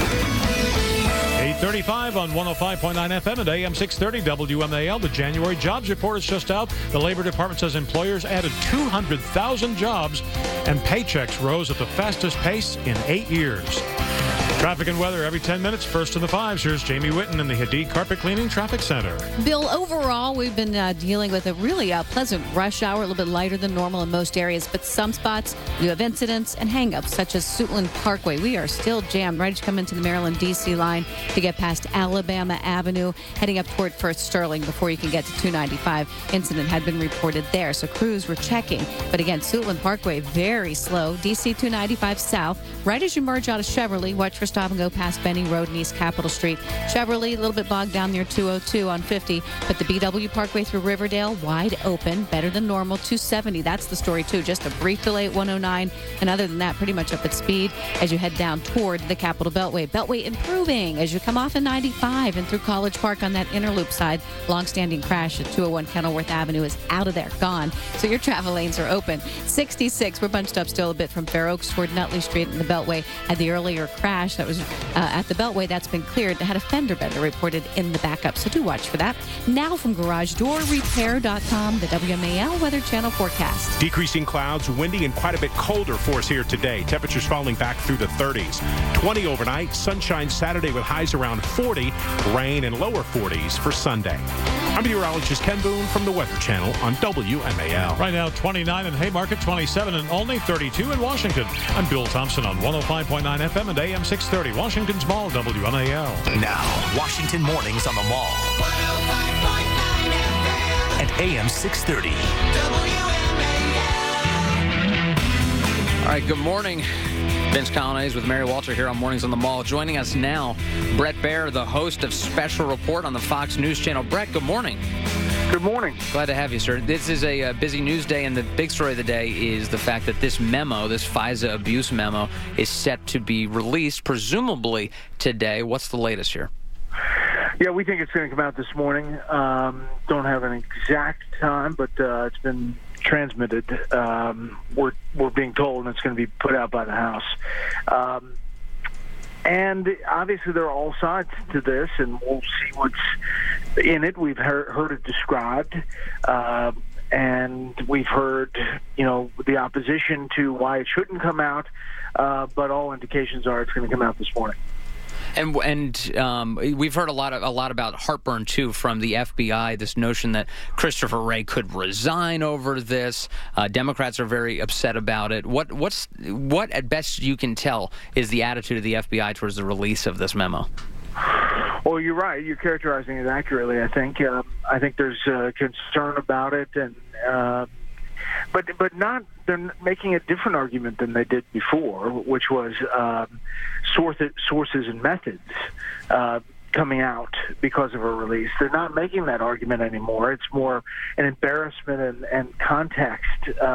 8:35 on 105.9 FM and AM 630 WMAL. The January jobs report is just out. The Labor Department says employers added 200,000 jobs and paychecks rose at the fastest pace in 8 years. Traffic and weather every 10 minutes. First in the fives. Here's Jamie Whitten in the Hadid Carpet Cleaning Traffic Center. Bill, overall, we've been dealing with a really pleasant rush hour, a little bit lighter than normal in most areas, but some spots you have incidents and hangups, such as Suitland Parkway. We are still jammed right as you come into the Maryland, D.C. line to get past Alabama Avenue, heading up toward First Sterling before you can get to 295. Incident had been reported there, so crews were checking. But again, Suitland Parkway, very slow. D.C. 295 south, right as you merge out of Cheverly, watch for stop and go past Benning Road and East Capitol Street. Cheverly, a little bit bogged down near 202 on 50, but the BW Parkway through Riverdale, wide open, better than normal, 270. That's the story, too. Just a brief delay at 109, and other than that, pretty much up at speed as you head down toward the Capitol Beltway. Beltway improving as you come off of 95 and through College Park on that inner loop side. Long-standing crash at 201 Kenilworth Avenue is out of there, gone. So your travel lanes are open. 66, we're bunched up still a bit from Fair Oaks toward Nutley Street and the Beltway. Had the earlier crash that was at the Beltway, that's been cleared. They had a fender bender reported in the backup, so do watch for that. Now from GarageDoorRepair.com, the WMAL Weather Channel forecast. Decreasing clouds, windy, and quite a bit colder for us here today. Temperatures falling back through the 30s. 20 overnight, sunshine Saturday with highs around 40, rain and lower 40s for Sunday. I'm meteorologist Ken Boone from the Weather Channel on WMAL. Right now, 29 in Haymarket, 27 in Olney, 32 in Washington. I'm Bill Thompson on 105.9 FM and AM 630, Washington's Mall, WMAL. Now, Washington Mornings on the Mall. 105.9 FM. And AM 630. WMAL. All right, good morning. Vince Colonnese with Mary Walter here on Mornings on the Mall. Joining us now, Bret Baier, the host of Special Report on the Fox News Channel. Bret, good morning. Good morning. Glad to have you, sir. This is a busy news day, and the big story of the day is the fact that this memo, this FISA abuse memo, is set to be released, presumably today. What's the latest here? Yeah, we think it's going to come out this morning. Don't have an exact time, but it's been transmitted. We're being told, and it's going to be put out by the House. And obviously there are all sides to this, and we'll see what's in it. We've heard it described, and we've heard, the opposition to why it shouldn't come out, but all indications are it's going to come out this morning. And we've heard a lot about heartburn too from the FBI. This notion that Christopher Wray could resign over this. Democrats are very upset about it. What at best you can tell is the attitude of the FBI towards the release of this memo? Well, you're right. You're characterizing it accurately. I think there's concern about it, and but not. They're making a different argument than they did before, which was sources and methods coming out because of a release. They're not making that argument anymore. It's more an embarrassment and context,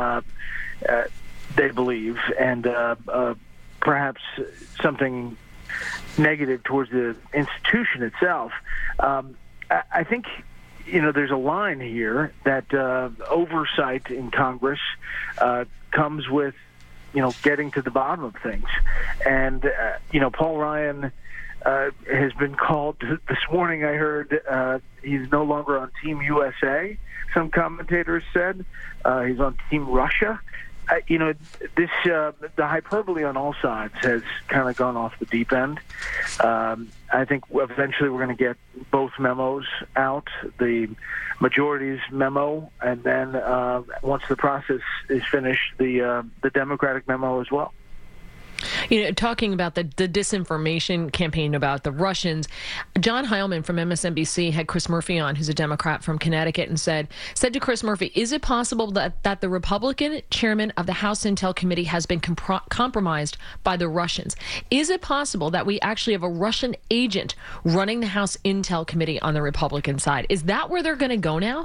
they believe, and perhaps something negative towards the institution itself. I think there's a line here that oversight in Congress comes with getting to the bottom of things. And, Paul Ryan has been called this morning. I heard he's no longer on Team USA. Some commentators said he's on Team Russia. The hyperbole on all sides has kind of gone off the deep end. I think eventually we're going to get both memos out, the majority's memo, and then once the process is finished, the Democratic memo as well. Talking about the disinformation campaign about the Russians, John Heilman from MSNBC had Chris Murphy on, who's a Democrat from Connecticut, and said to Chris Murphy, is it possible that the Republican chairman of the House Intel Committee has been compromised by the Russians? Is it possible that we actually have a Russian agent running the House Intel Committee on the Republican side? Is that where they're going to go now?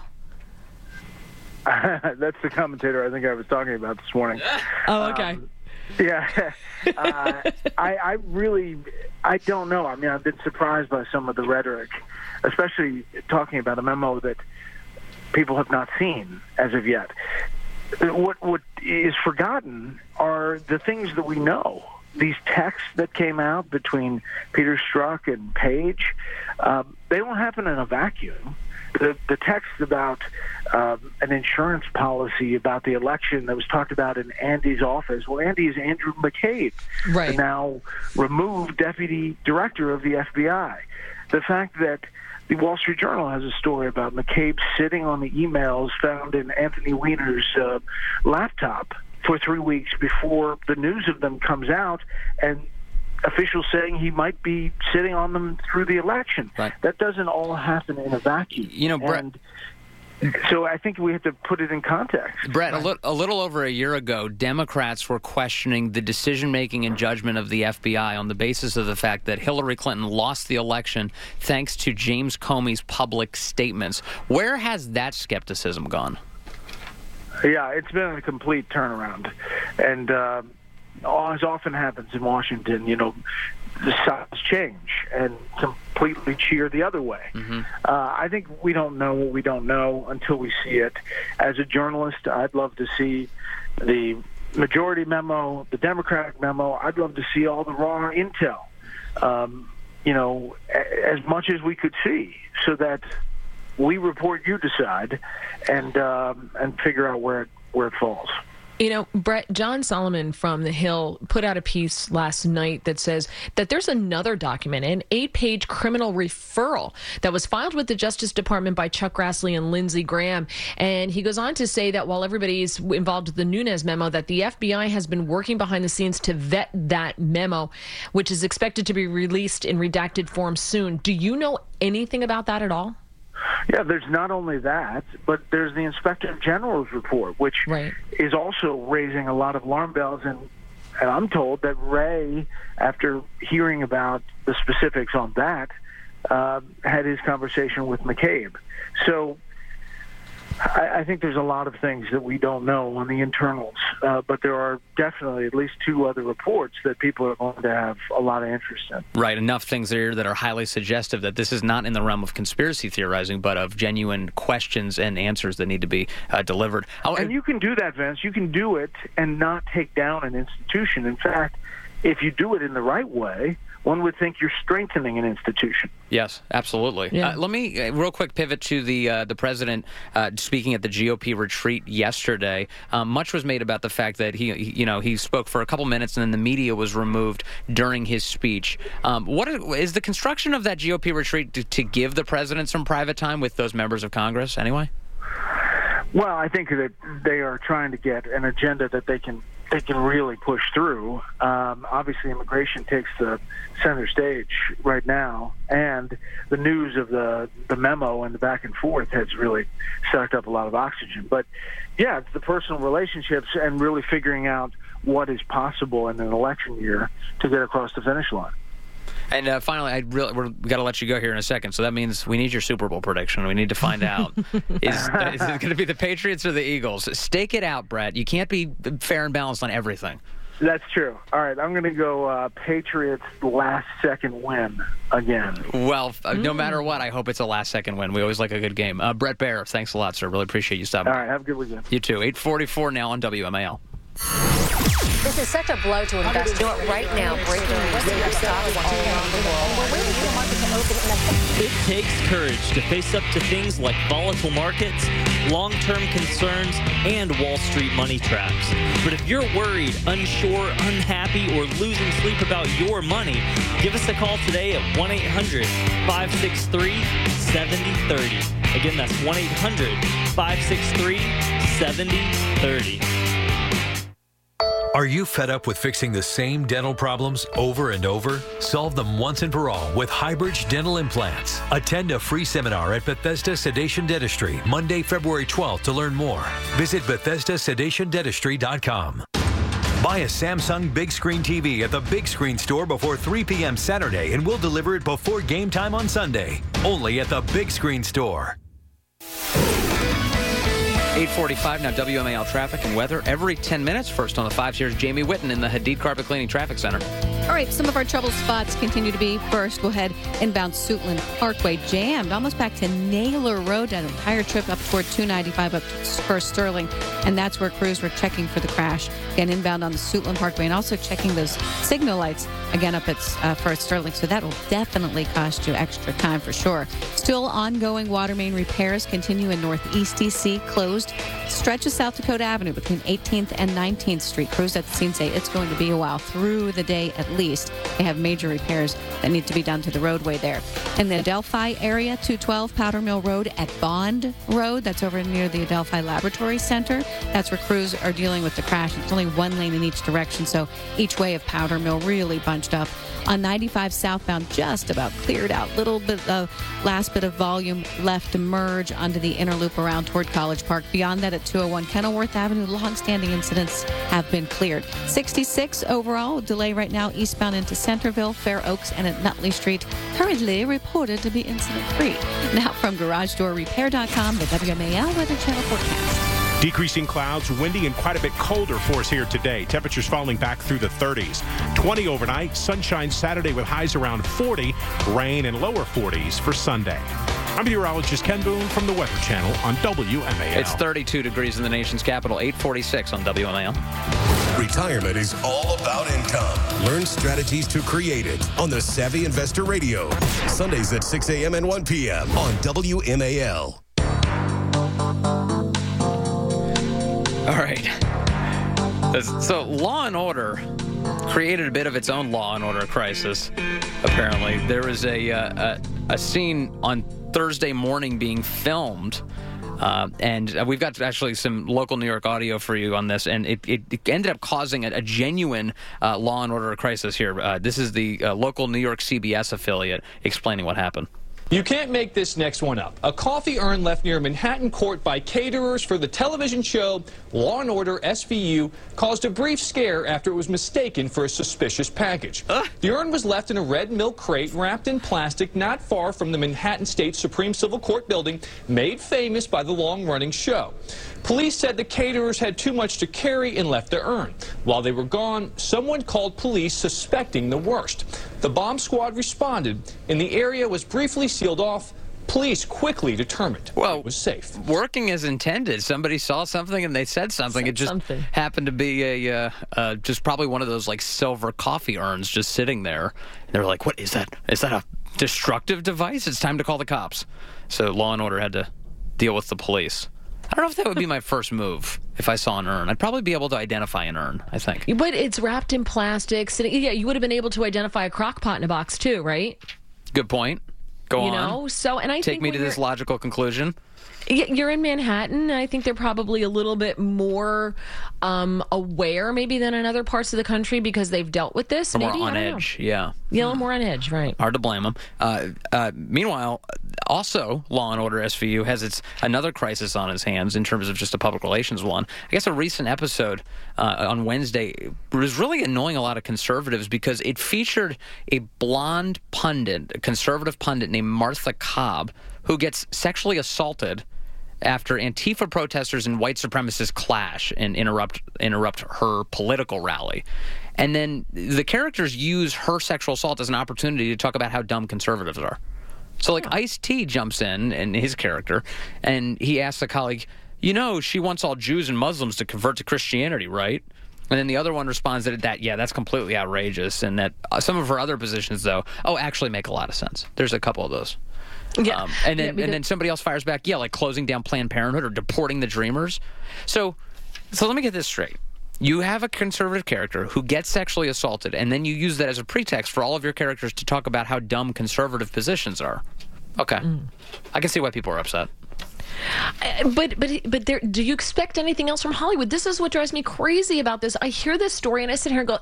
That's the commentator I think I was talking about this morning. Oh, okay. Yeah, I don't know. I mean, I've been surprised by some of the rhetoric, especially talking about a memo that people have not seen as of yet. What is forgotten are the things that we know. These texts that came out between Peter Strzok and Page, they don't happen in a vacuum. The text about an insurance policy about the election that was talked about in Andy's office. Well, Andy is Andrew McCabe, right, the now removed deputy director of the FBI. The fact that the Wall Street Journal has a story about McCabe sitting on the emails found in Anthony Weiner's laptop for 3 weeks before the news of them comes out, and officials saying he might be sitting on them through the election. Right. That doesn't all happen in a vacuum. Brett, so I think we have to put it in context. Brett, a little over a year ago, Democrats were questioning the decision-making and judgment of the FBI on the basis of the fact that Hillary Clinton lost the election thanks to James Comey's public statements. Where has that skepticism gone? Yeah, it's been a complete turnaround. And as often happens in Washington, the sides change and completely cheer the other way. Mm-hmm. I think we don't know what we don't know until we see it. As a journalist, I'd love to see the majority memo, the Democratic memo. I'd love to see all the raw intel, as much as we could see, so that we report, you decide, and figure out where it falls. Brett, John Solomon from The Hill put out a piece last night that says that there's another document, an 8-page criminal referral that was filed with the Justice Department by Chuck Grassley and Lindsey Graham. And he goes on to say that while everybody's involved with the Nunes memo, that the FBI has been working behind the scenes to vet that memo, which is expected to be released in redacted form soon. Do you know anything about that at all? Yeah, there's not only that, but there's the Inspector General's report, which is also raising a lot of alarm bells. And I'm told that Wray, after hearing about the specifics on that, had his conversation with McCabe. So I think there's a lot of things that we don't know on the internals, but there are definitely at least 2 other reports that people are going to have a lot of interest in. Right, enough things there that are highly suggestive that this is not in the realm of conspiracy theorizing, but of genuine questions and answers that need to be delivered. And you can do that, Vince. You can do it and not take down an institution. In fact, if you do it in the right way, one would think you're strengthening an institution. Yes, absolutely. Yeah. Let me real quick pivot to the president speaking at the GOP retreat yesterday. Much was made about the fact that he spoke for a couple minutes and then the media was removed during his speech. What is the construction of that GOP retreat to give the president some private time with those members of Congress anyway? Well, I think that they are trying to get an agenda that they can really push through. Obviously, immigration takes the center stage right now, and the news of the memo and the back and forth has really sucked up a lot of oxygen. But, yeah, it's the personal relationships and really figuring out what is possible in an election year to get across the finish line. And finally, we got to let you go here in a second. So that means we need your Super Bowl prediction. We need to find out is it going to be the Patriots or the Eagles? Stake it out, Brett. You can't be fair and balanced on everything. That's true. All right, I'm going to go Patriots last-second win again. Well, no matter what, I hope it's a last-second win. We always like a good game. Brett Baer, thanks a lot, sir. Really appreciate you stopping by. All right, have a good weekend. You too. 8:44 now on WMAL. This is such a blow to investors. Do it right now. Breaking news. Stocks all around the world. We're waiting for the market to open in a... It takes courage to face up to things like volatile markets, long-term concerns, and Wall Street money traps. But if you're worried, unsure, unhappy, or losing sleep about your money, give us a call today at 1-800-563-7030. Again, that's 1-800-563-7030. Are you fed up with fixing the same dental problems over and over? Solve them once and for all with Highbridge Dental Implants. Attend a free seminar at Bethesda Sedation Dentistry Monday, February 12th to learn more. Visit BethesdaSedationDentistry.com. Buy a Samsung Big Screen TV at the Big Screen Store before 3 p.m. Saturday and we'll deliver it before game time on Sunday. Only at the Big Screen Store. 8:45 now. WMAL traffic and weather every 10 minutes. First on the 5, here's Jamie Whitten in the Hadid Carpet Cleaning Traffic Center. All right, some of our trouble spots continue to be. First, we'll head inbound Suitland Parkway, jammed almost back to Naylor Road, that entire trip up toward 295 up to First Sterling, and that's where crews were checking for the crash. Again, inbound on the Suitland Parkway, and also checking those signal lights again up at First Sterling, so that will definitely cost you extra time for sure. Still ongoing water main repairs continue in Northeast DC, closed stretch of South Dakota Avenue between 18th and 19th Street. Crews at the scene say it's going to be a while, through the day at least. They have major repairs that need to be done to the roadway there. In the Adelphi area, 212 Powder Mill Road at Bond Road, that's over near the Adelphi Laboratory Center. That's where crews are dealing with the crash. It's only one lane in each direction, so each way of Powder Mill really bunched up. On 95 southbound, just about cleared out. Little bit of last bit of volume left to merge onto the inner loop around toward College Park. Beyond that, at 201 Kenilworth Avenue, long-standing incidents have been cleared. 66 overall, delay right now eastbound into Centerville, Fair Oaks, and at Nutley Street. Currently reported to be incident-free. Now from GarageDoorRepair.com, the WMAL Weather Channel forecast. Decreasing clouds, windy, and quite a bit colder for us here today. Temperatures falling back through the 30s. 20 overnight, sunshine Saturday with highs around 40, rain and lower 40s for Sunday. I'm meteorologist Ken Boone from the Weather Channel on WMAL. It's 32 degrees in the nation's capital, 8:46 on WMAL. Retirement is all about income. Learn strategies to create it on the Savvy Investor Radio. Sundays at 6 a.m. and 1 p.m. on WMAL. All right. So Law and Order created a bit of its own Law and Order crisis, apparently. There was a scene on Thursday morning being filmed, and we've got actually some local New York audio for you on this, and it ended up causing a genuine Law and Order crisis here. This is the local New York CBS affiliate explaining what happened. You can't make this next one up. A coffee urn left near Manhattan Court by caterers for the television show Law & Order SVU caused a brief scare after it was mistaken for a suspicious package. The urn was left in a red milk crate wrapped in plastic not far from the Manhattan State Supreme Civil Court building, made famous by the long-running show. Police said the caterers had too much to carry and left the urn. While they were gone, someone called police suspecting the worst. The bomb squad responded, and the area was briefly sealed off. Police quickly determined it was safe. Working as intended. Somebody saw something and they said something. It just happened to be just probably one of those like silver coffee urns just sitting there. And they were like, what is that? Is that a destructive device? It's time to call the cops. So Law and Order had to deal with the police. I don't know if that would be my first move if I saw an urn. I'd probably be able to identify an urn, I think. But it's wrapped in plastic. So, yeah, you would have been able to identify a crock pot in a box too, right? Good point. Go on. You know, so, and I Take think me to this logical conclusion. You're in Manhattan. I think they're probably a little bit more aware maybe than in other parts of the country because they've dealt with this. Or more on edge, yeah. Yeah, a little more on edge, right. Hard to blame them. Meanwhile, also, Law & Order SVU has another crisis on its hands in terms of just a public relations one. I guess a recent episode on Wednesday was really annoying a lot of conservatives because it featured a blonde pundit, a conservative pundit named Martha Cobb, who gets sexually assaulted after Antifa protesters and white supremacists clash and interrupt her political rally. And then the characters use her sexual assault as an opportunity to talk about how dumb conservatives are. So, like, Ice-T jumps in, and his character, and he asks a colleague, you know, she wants all Jews and Muslims to convert to Christianity, right? And then the other one responds that that's completely outrageous, and that some of her other positions, though, actually make a lot of sense. There's a couple of those. Yeah. And then somebody else fires back, like closing down Planned Parenthood or deporting the Dreamers. So let me get this straight. You have a conservative character who gets sexually assaulted, and then you use that as a pretext for all of your characters to talk about how dumb conservative positions are. Okay. I can see why people are upset. But do you expect anything else from Hollywood? This is what drives me crazy about this. I hear this story and I sit here and go,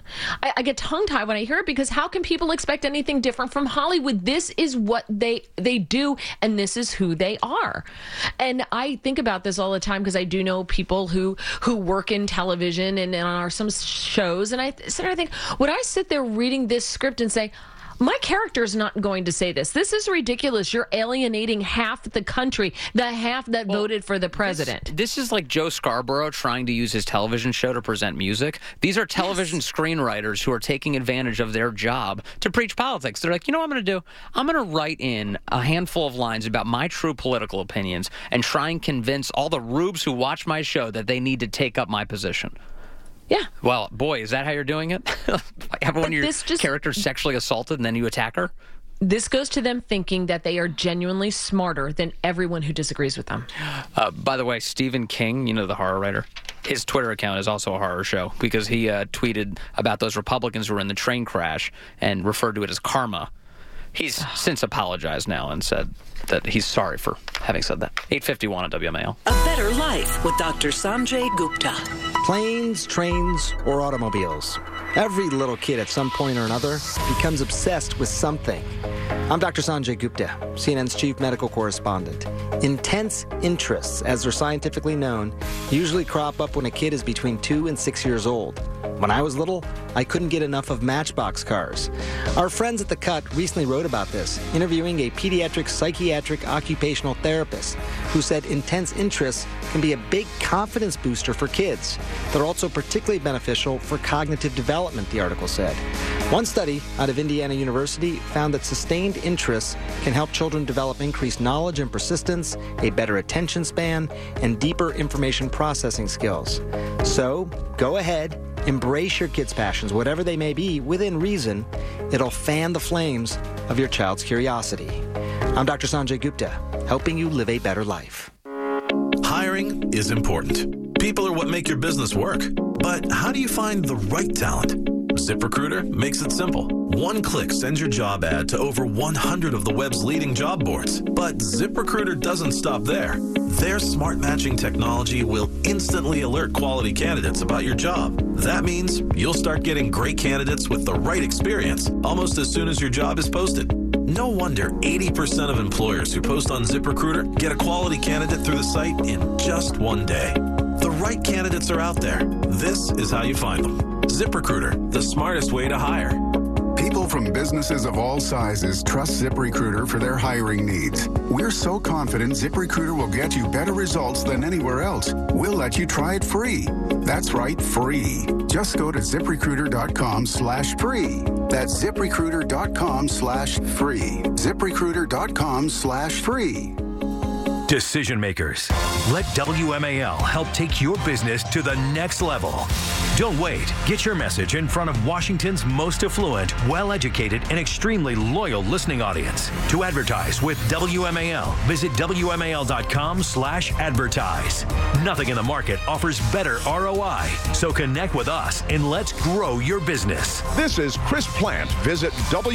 I get tongue-tied when I hear it, because how can people expect anything different from Hollywood? This is what they do, and this is who they are. And I think about this all the time because I do know people who work in television and on some shows, and I sit there and think, would I sit there reading this script and say, my character's not going to say this. This is ridiculous. You're alienating half the country, the half that voted for the president. This is like Joe Scarborough trying to use his television show to present music. These are television screenwriters who are taking advantage of their job to preach politics. They're like, you know what I'm going to do? I'm going to write in a handful of lines about my true political opinions and try and convince all the rubes who watch my show that they need to take up my position. Yeah. Well, boy, is that how you're doing it? Have one of your characters sexually assaulted and then you attack her? This goes to them thinking that they are genuinely smarter than everyone who disagrees with them. By the way, Stephen King, the horror writer, his Twitter account is also a horror show because he tweeted about those Republicans who were in the train crash and referred to it as karma. He's since apologized now and said that he's sorry for having said that. 8:51 at WMAL. A Better Life with Dr. Sanjay Gupta. Planes, trains, or automobiles. Every little kid at some point or another becomes obsessed with something. I'm Dr. Sanjay Gupta, CNN's chief medical correspondent. Intense interests, as they're scientifically known, usually crop up when a kid is between 2 and 6 years old. When I was little, I couldn't get enough of Matchbox cars. Our friends at The Cut recently wrote about this, interviewing a pediatric psychiatric occupational therapist who said intense interests can be a big confidence booster for kids. They're also particularly beneficial for cognitive development, the article said. One study out of Indiana University found that sustained interests can help children develop increased knowledge and persistence, a better attention span, and deeper information processing skills. So, go ahead. Embrace your kids' passions, whatever they may be, within reason. It'll fan the flames of your child's curiosity. I'm Dr. Sanjay Gupta, helping you live a better life. Hiring is important. People are what make your business work. But how do you find the right talent? ZipRecruiter makes it simple. One click sends your job ad to over 100 of the web's leading job boards. But ZipRecruiter doesn't stop there. Their smart matching technology will instantly alert quality candidates about your job. That means you'll start getting great candidates with the right experience almost as soon as your job is posted. No wonder 80% of employers who post on ZipRecruiter get a quality candidate through the site in just one day. The right candidates are out there. This is how you find them. ZipRecruiter, the smartest way to hire. People from businesses of all sizes trust ZipRecruiter for their hiring needs. We're so confident ZipRecruiter will get you better results than anywhere else. We'll let you try it free. That's right, free. Just go to ZipRecruiter.com/free. That's ZipRecruiter.com/free. ZipRecruiter.com/free. Decision makers, let WMAL help take your business to the next level. Don't wait. Get your message in front of Washington's most affluent, well-educated, and extremely loyal listening audience. To advertise with WMAL, visit WMAL.com/advertise. Nothing in the market offers better ROI. So connect with us and let's grow your business. This is Chris Plant. Visit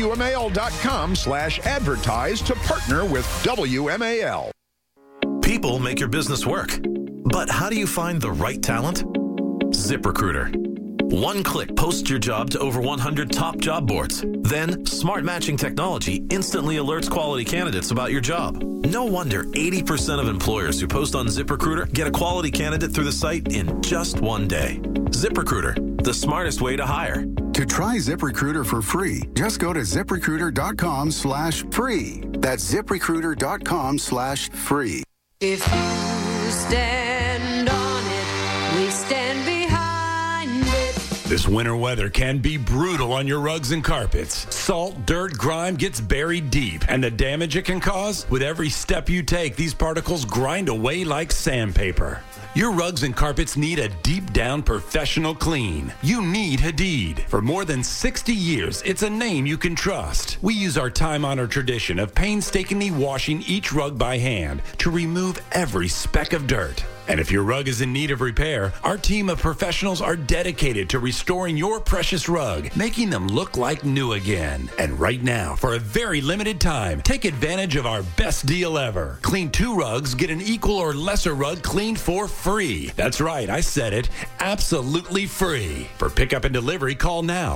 WMAL.com/advertise to partner with WMAL. People make your business work. But how do you find the right talent? ZipRecruiter. One click posts your job to over 100 top job boards. Then, smart matching technology instantly alerts quality candidates about your job. No wonder 80% of employers who post on ZipRecruiter get a quality candidate through the site in just one day. ZipRecruiter, the smartest way to hire. To try ZipRecruiter for free, just go to ZipRecruiter.com/free. That's ZipRecruiter.com/free. If you stand on it, we stand behind it. This winter weather can be brutal on your rugs and carpets. Salt, dirt, grime gets buried deep, and the damage it can cause? With every step you take, these particles grind away like sandpaper. Your rugs and carpets need a deep-down professional clean. You need Hadid. For more than 60 years, it's a name you can trust. We use our time-honored tradition of painstakingly washing each rug by hand to remove every speck of dirt. And if your rug is in need of repair, our team of professionals are dedicated to restoring your precious rug, making them look like new again. And right now, for a very limited time, take advantage of our best deal ever. Clean 2 rugs, get an equal or lesser rug cleaned for free. That's right, I said it. Absolutely free. For pickup and delivery, call now,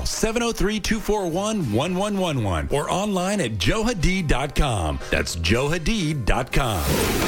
703-241-1111 or online at joehadid.com. That's joehadid.com.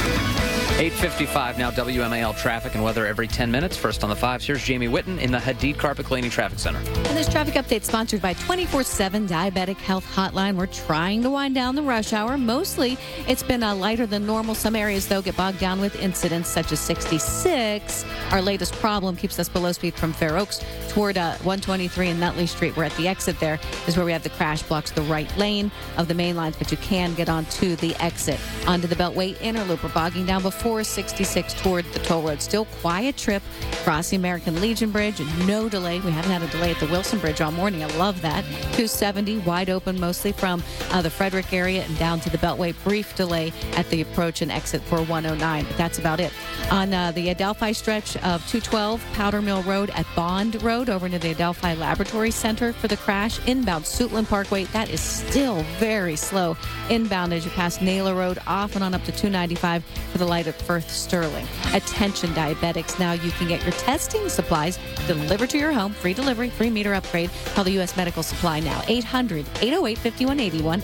8:55 now, WMAL traffic and weather every 10 minutes. First on the 5s, here's Jamie Whitten in the Hadid Carpet Cleaning Traffic Center. And this traffic update sponsored by 24/7 Diabetic Health Hotline. We're trying to wind down the rush hour. Mostly, it's been lighter than normal. Some areas, though, get bogged down with incidents such as 66. Our latest problem keeps us below speed from Fair Oaks toward 123 and Nutley Street. We're at the exit there is where we have the crash blocks the right lane of the main lines, but you can get onto the exit. Onto the Beltway Inner Loop. We're bogging down before 66 toward the toll road. Still quiet trip across the American Legion Bridge and no delay. We haven't had a delay at the Wilson Bridge all morning. I love that. 270 wide open mostly from the Frederick area and down to the Beltway. Brief delay at the approach and exit for 109, but that's about it. On the Adelphi stretch of 212 Powder Mill Road at Bond Road over near the Adelphi Laboratory Center for the crash. Inbound Suitland Parkway, that is still very slow. Inbound as you pass Naylor Road off and on up to 295 for the light at Firth Sterling. Attention diabetics, now you can get your testing supplies delivered to your home. Free delivery, free meter upgrade. Call the U.S. Medical Supply now. 800-808-5181.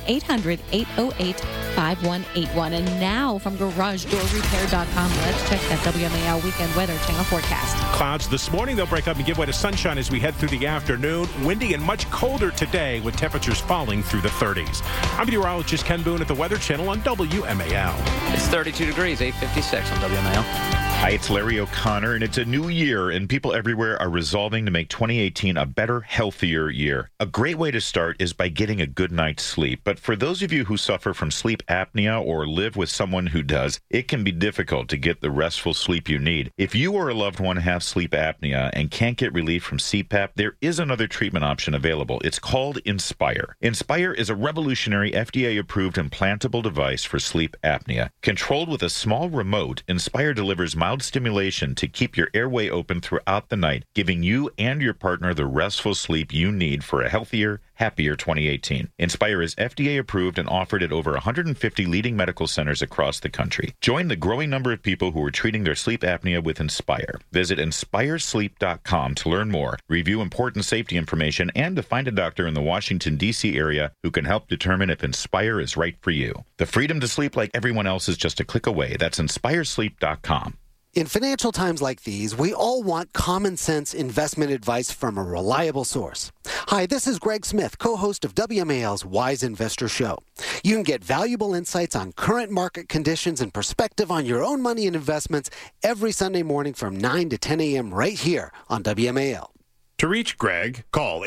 800-808-5181. And now from GarageDoorRepair.com, let's check that WMAL weekend weather channel forecast. Clouds this morning. They'll break up and give way to sunshine as we head through the afternoon. Windy and much colder today with temperatures falling through the 30s. I'm meteorologist Ken Boone at the Weather Channel on WMAL. It's 32 degrees, 8:56 on WMAL. Hi, it's Larry O'Connor, and it's a new year, and people everywhere are resolving to make 2018 a better, healthier year. A great way to start is by getting a good night's sleep. But for those of you who suffer from sleep apnea or live with someone who does, it can be difficult to get the restful sleep you need. If you or a loved one have sleep apnea and can't get relief from CPAP, there is another treatment option available. It's called Inspire. Inspire is a revolutionary FDA-approved implantable device for sleep apnea. Controlled with a small remote, Inspire delivers mild stimulation to keep your airway open throughout the night, giving you and your partner the restful sleep you need for a healthier, happier 2018. Inspire is FDA approved and offered at over 150 leading medical centers across the country. Join the growing number of people who are treating their sleep apnea with Inspire. Visit InspireSleep.com to learn more, review important safety information, and to find a doctor in the Washington, D.C. area who can help determine if Inspire is right for you. The freedom to sleep like everyone else is just a click away. That's InspireSleep.com. In financial times like these, we all want common sense investment advice from a reliable source. Hi, this is Greg Smith, co-host of WMAL's Wise Investor Show. You can get valuable insights on current market conditions and perspective on your own money and investments every Sunday morning from 9 to 10 a.m. right here on WMAL. To reach Greg, call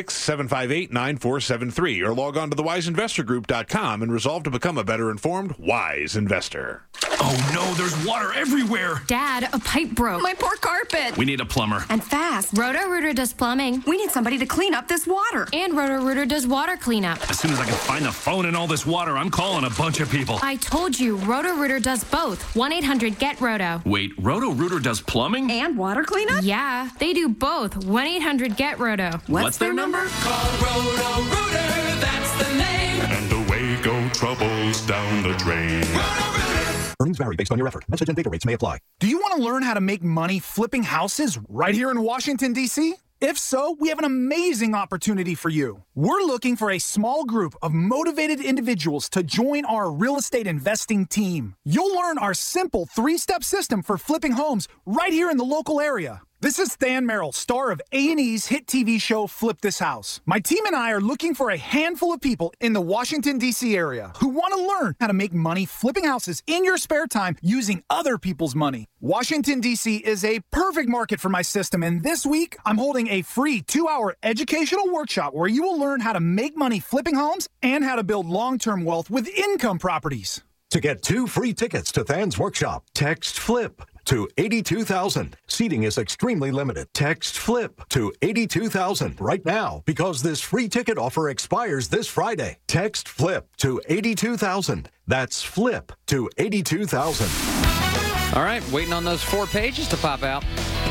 866-758-9473 or log on to thewiseinvestorgroup.com and resolve to become a better informed, wise investor. Oh no, there's water everywhere. Dad, a pipe broke. My poor carpet. We need a plumber. And fast. Roto-Rooter does plumbing. We need somebody to clean up this water. And Roto-Rooter does water cleanup. As soon as I can find the phone in all this water, I'm calling a bunch of people. I told you, Roto-Rooter does both. 1-800-GET-ROTO. Wait, Roto-Rooter does plumbing? And water cleanup? Yeah, they do both. 1-800-GET-ROTO. What's their number? Call Roto-Rooter, that's the name. And away go troubles down the drain. Earnings vary based on your effort. Message and data rates may apply. Do you want to learn how to make money flipping houses right here in Washington, D.C.? If so, we have an amazing opportunity for you. We're looking for a small group of motivated individuals to join our real estate investing team. You'll learn our simple 3-step system for flipping homes right here in the local area. This is Stan Merrill, star of A&E's hit TV show Flip This House. My team and I are looking for a handful of people in the Washington, D.C. area who want to learn how to make money flipping houses in your spare time using other people's money. Washington, D.C. is a perfect market for my system, and this week I'm holding a free 2-hour educational workshop where you will learn how to make money flipping homes and how to build long-term wealth with income properties. To get 2 free tickets to Than's workshop, text FLIP to 82,000. Seating is extremely limited. Text FLIP to 82,000 right now because this free ticket offer expires this Friday. Text FLIP to 82,000. That's FLIP to 82,000. All right, waiting on those 4 pages to pop out.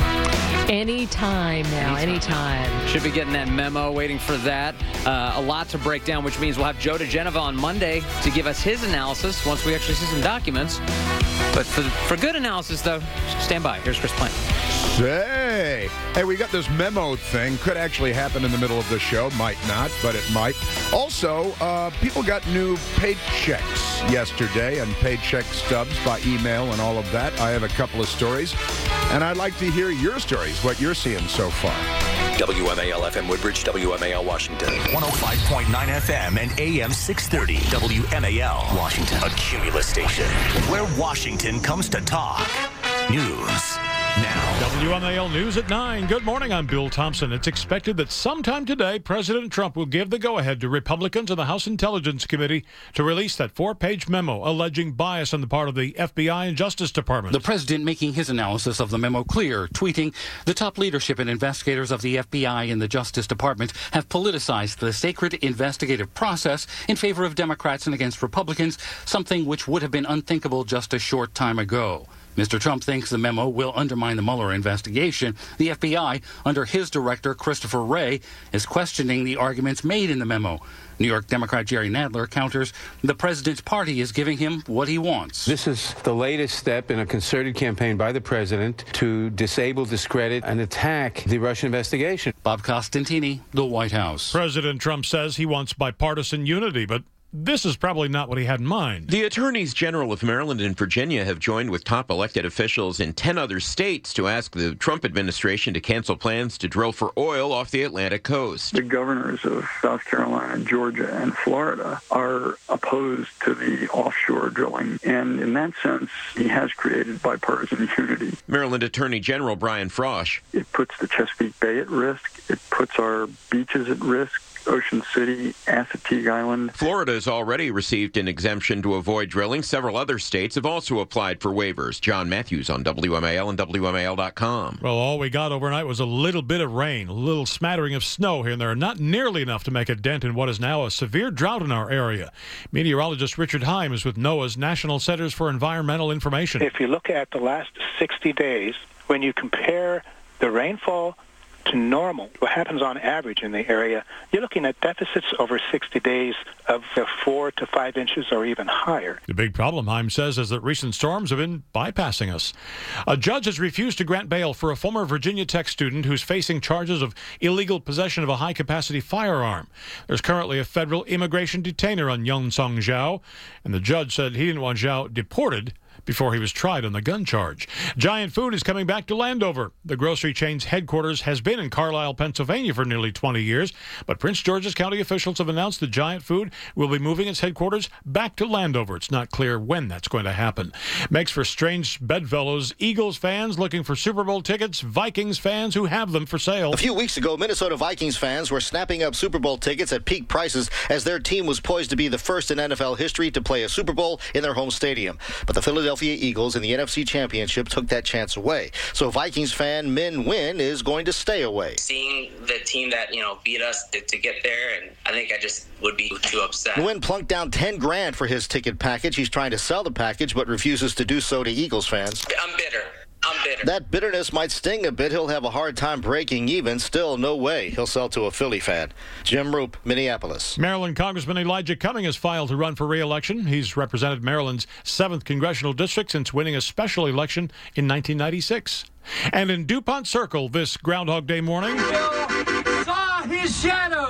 Anytime now, anytime. Should be getting that memo, waiting for that. A lot to break down, which means we'll have Joe DeGenova on Monday to give us his analysis once we actually see some documents. But for good analysis, though, stand by. Here's Chris Plant. Hey, we got this memo thing. Could actually happen in the middle of the show. Might not, but it might. Also, people got new paychecks yesterday and paycheck stubs by email and all of that. I have a couple of stories, and I'd like to hear your stories, what you're seeing so far. WMAL FM Woodbridge, WMAL Washington. 105.9 FM and AM 630. WMAL Washington. A Cumulus station where Washington comes to talk. News now. WMAL News at 9. Good morning, I'm Bill Thompson. It's expected that sometime today, President Trump will give the go-ahead to Republicans in the House Intelligence Committee to release that 4-page memo alleging bias on the part of the FBI and Justice Department. The president making his analysis of the memo clear, tweeting, "The top leadership and investigators of the FBI and the Justice Department have politicized the sacred investigative process in favor of Democrats and against Republicans, something which would have been unthinkable just a short time ago." Mr. Trump thinks the memo will undermine the Mueller investigation. The FBI, under his director, Christopher Wray, is questioning the arguments made in the memo. New York Democrat Jerry Nadler counters the president's party is giving him what he wants. This is the latest step in a concerted campaign by the president to disable, discredit, and attack the Russian investigation. Bob Costantini, the White House. President Trump says he wants bipartisan unity, but this is probably not what he had in mind. The attorneys general of Maryland and Virginia have joined with top elected officials in 10 other states to ask the Trump administration to cancel plans to drill for oil off the Atlantic coast. The governors of South Carolina, Georgia, and Florida are opposed to the offshore drilling, and in that sense, he has created bipartisan unity. Maryland Attorney General Brian Frosch. It puts the Chesapeake Bay at risk. It puts our beaches at risk. Ocean City, Assateague Island. Florida has already received an exemption to avoid drilling. Several other states have also applied for waivers. John Matthews on WMAL and WMAL.com. Well, all we got overnight was a little bit of rain, a little smattering of snow here and there, not nearly enough to make a dent in what is now a severe drought in our area. Meteorologist Richard Heim is with NOAA's National Centers for Environmental Information. If you look at the last 60 days, when you compare the rainfall to normal, what happens on average in the area, you're looking at deficits over 60 days of 4 to 5 inches or even higher. The big problem, Heim says, is that recent storms have been bypassing us. A judge has refused to grant bail for a former Virginia Tech student who's facing charges of illegal possession of a high-capacity firearm. There's currently a federal immigration detainer on Young Sung Zhao, and the judge said he didn't want Zhao deported before he was tried on the gun charge. Giant Food is coming back to Landover. The grocery chain's headquarters has been in Carlisle, Pennsylvania for nearly 20 years, but Prince George's County officials have announced that Giant Food will be moving its headquarters back to Landover. It's not clear when that's going to happen. Makes for strange bedfellows. Eagles fans looking for Super Bowl tickets, Vikings fans who have them for sale. A few weeks ago, Minnesota Vikings fans were snapping up Super Bowl tickets at peak prices as their team was poised to be the first in NFL history to play a Super Bowl in their home stadium. But the Philadelphia Eagles in the NFC Championship took that chance away. So Vikings fan Min Win is going to stay away. Seeing the team that, beat us to get there, and I think I just would be too upset. Win plunked down $10,000 for his ticket package. He's trying to sell the package, but refuses to do so to Eagles fans. I'm bitter. That bitterness might sting a bit. He'll have a hard time breaking even. Still, no way he'll sell to a Philly fan. Jim Roop, Minneapolis. Maryland Congressman Elijah Cumming has filed to run for re-election. He's represented Maryland's 7th congressional district since winning a special election in 1996. And in DuPont Circle this Groundhog Day morning, saw his shadow.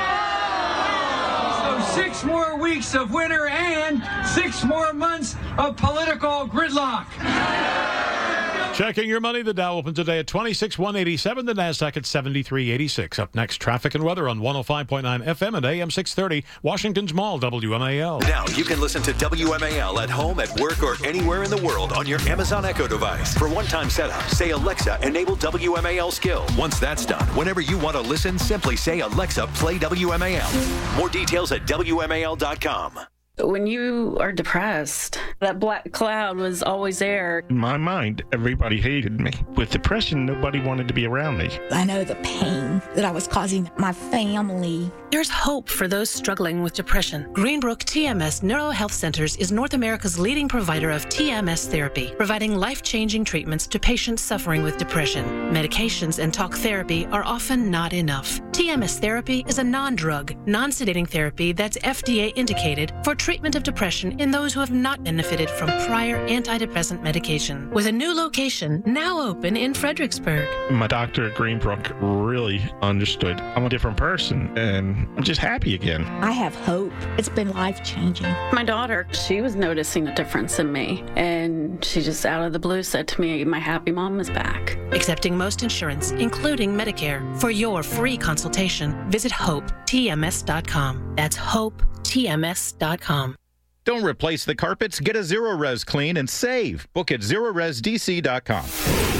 So 6 more weeks of winter and 6 more months of political gridlock. Checking your money, the Dow opens today at 26,187, the NASDAQ at 7386. Up next, traffic and weather on 105.9 FM and AM 630, Washington's Mall, WMAL. Now you can listen to WMAL at home, at work, or anywhere in the world on your Amazon Echo device. For one-time setup, say, Alexa, enable WMAL skill. Once that's done, whenever you want to listen, simply say, Alexa, play WMAL. More details at WMAL.com. When you are depressed, that black cloud was always there. In my mind, everybody hated me. With depression, nobody wanted to be around me. I know the pain that I was causing my family. There's hope for those struggling with depression. Greenbrook TMS NeuroHealth Centers is North America's leading provider of TMS therapy, providing life-changing treatments to patients suffering with depression. Medications and talk therapy are often not enough. TMS therapy is a non-drug, non-sedating therapy that's FDA indicated for treatment of depression in those who have not benefited from prior antidepressant medication. With a new location now open in Fredericksburg. My doctor at Greenbrook really understood. I'm a different person, and I'm just happy again. I have hope. It's been life-changing. My daughter, she was noticing a difference in me, and she just out of the blue said to me, my happy mom is back. Accepting most insurance, including Medicare. For your free consultation, visit HopeTMS.com. That's HopeTMS.com. Don't replace the carpets. Get a Zero-Res clean and save. Book at ZeroResDC.com.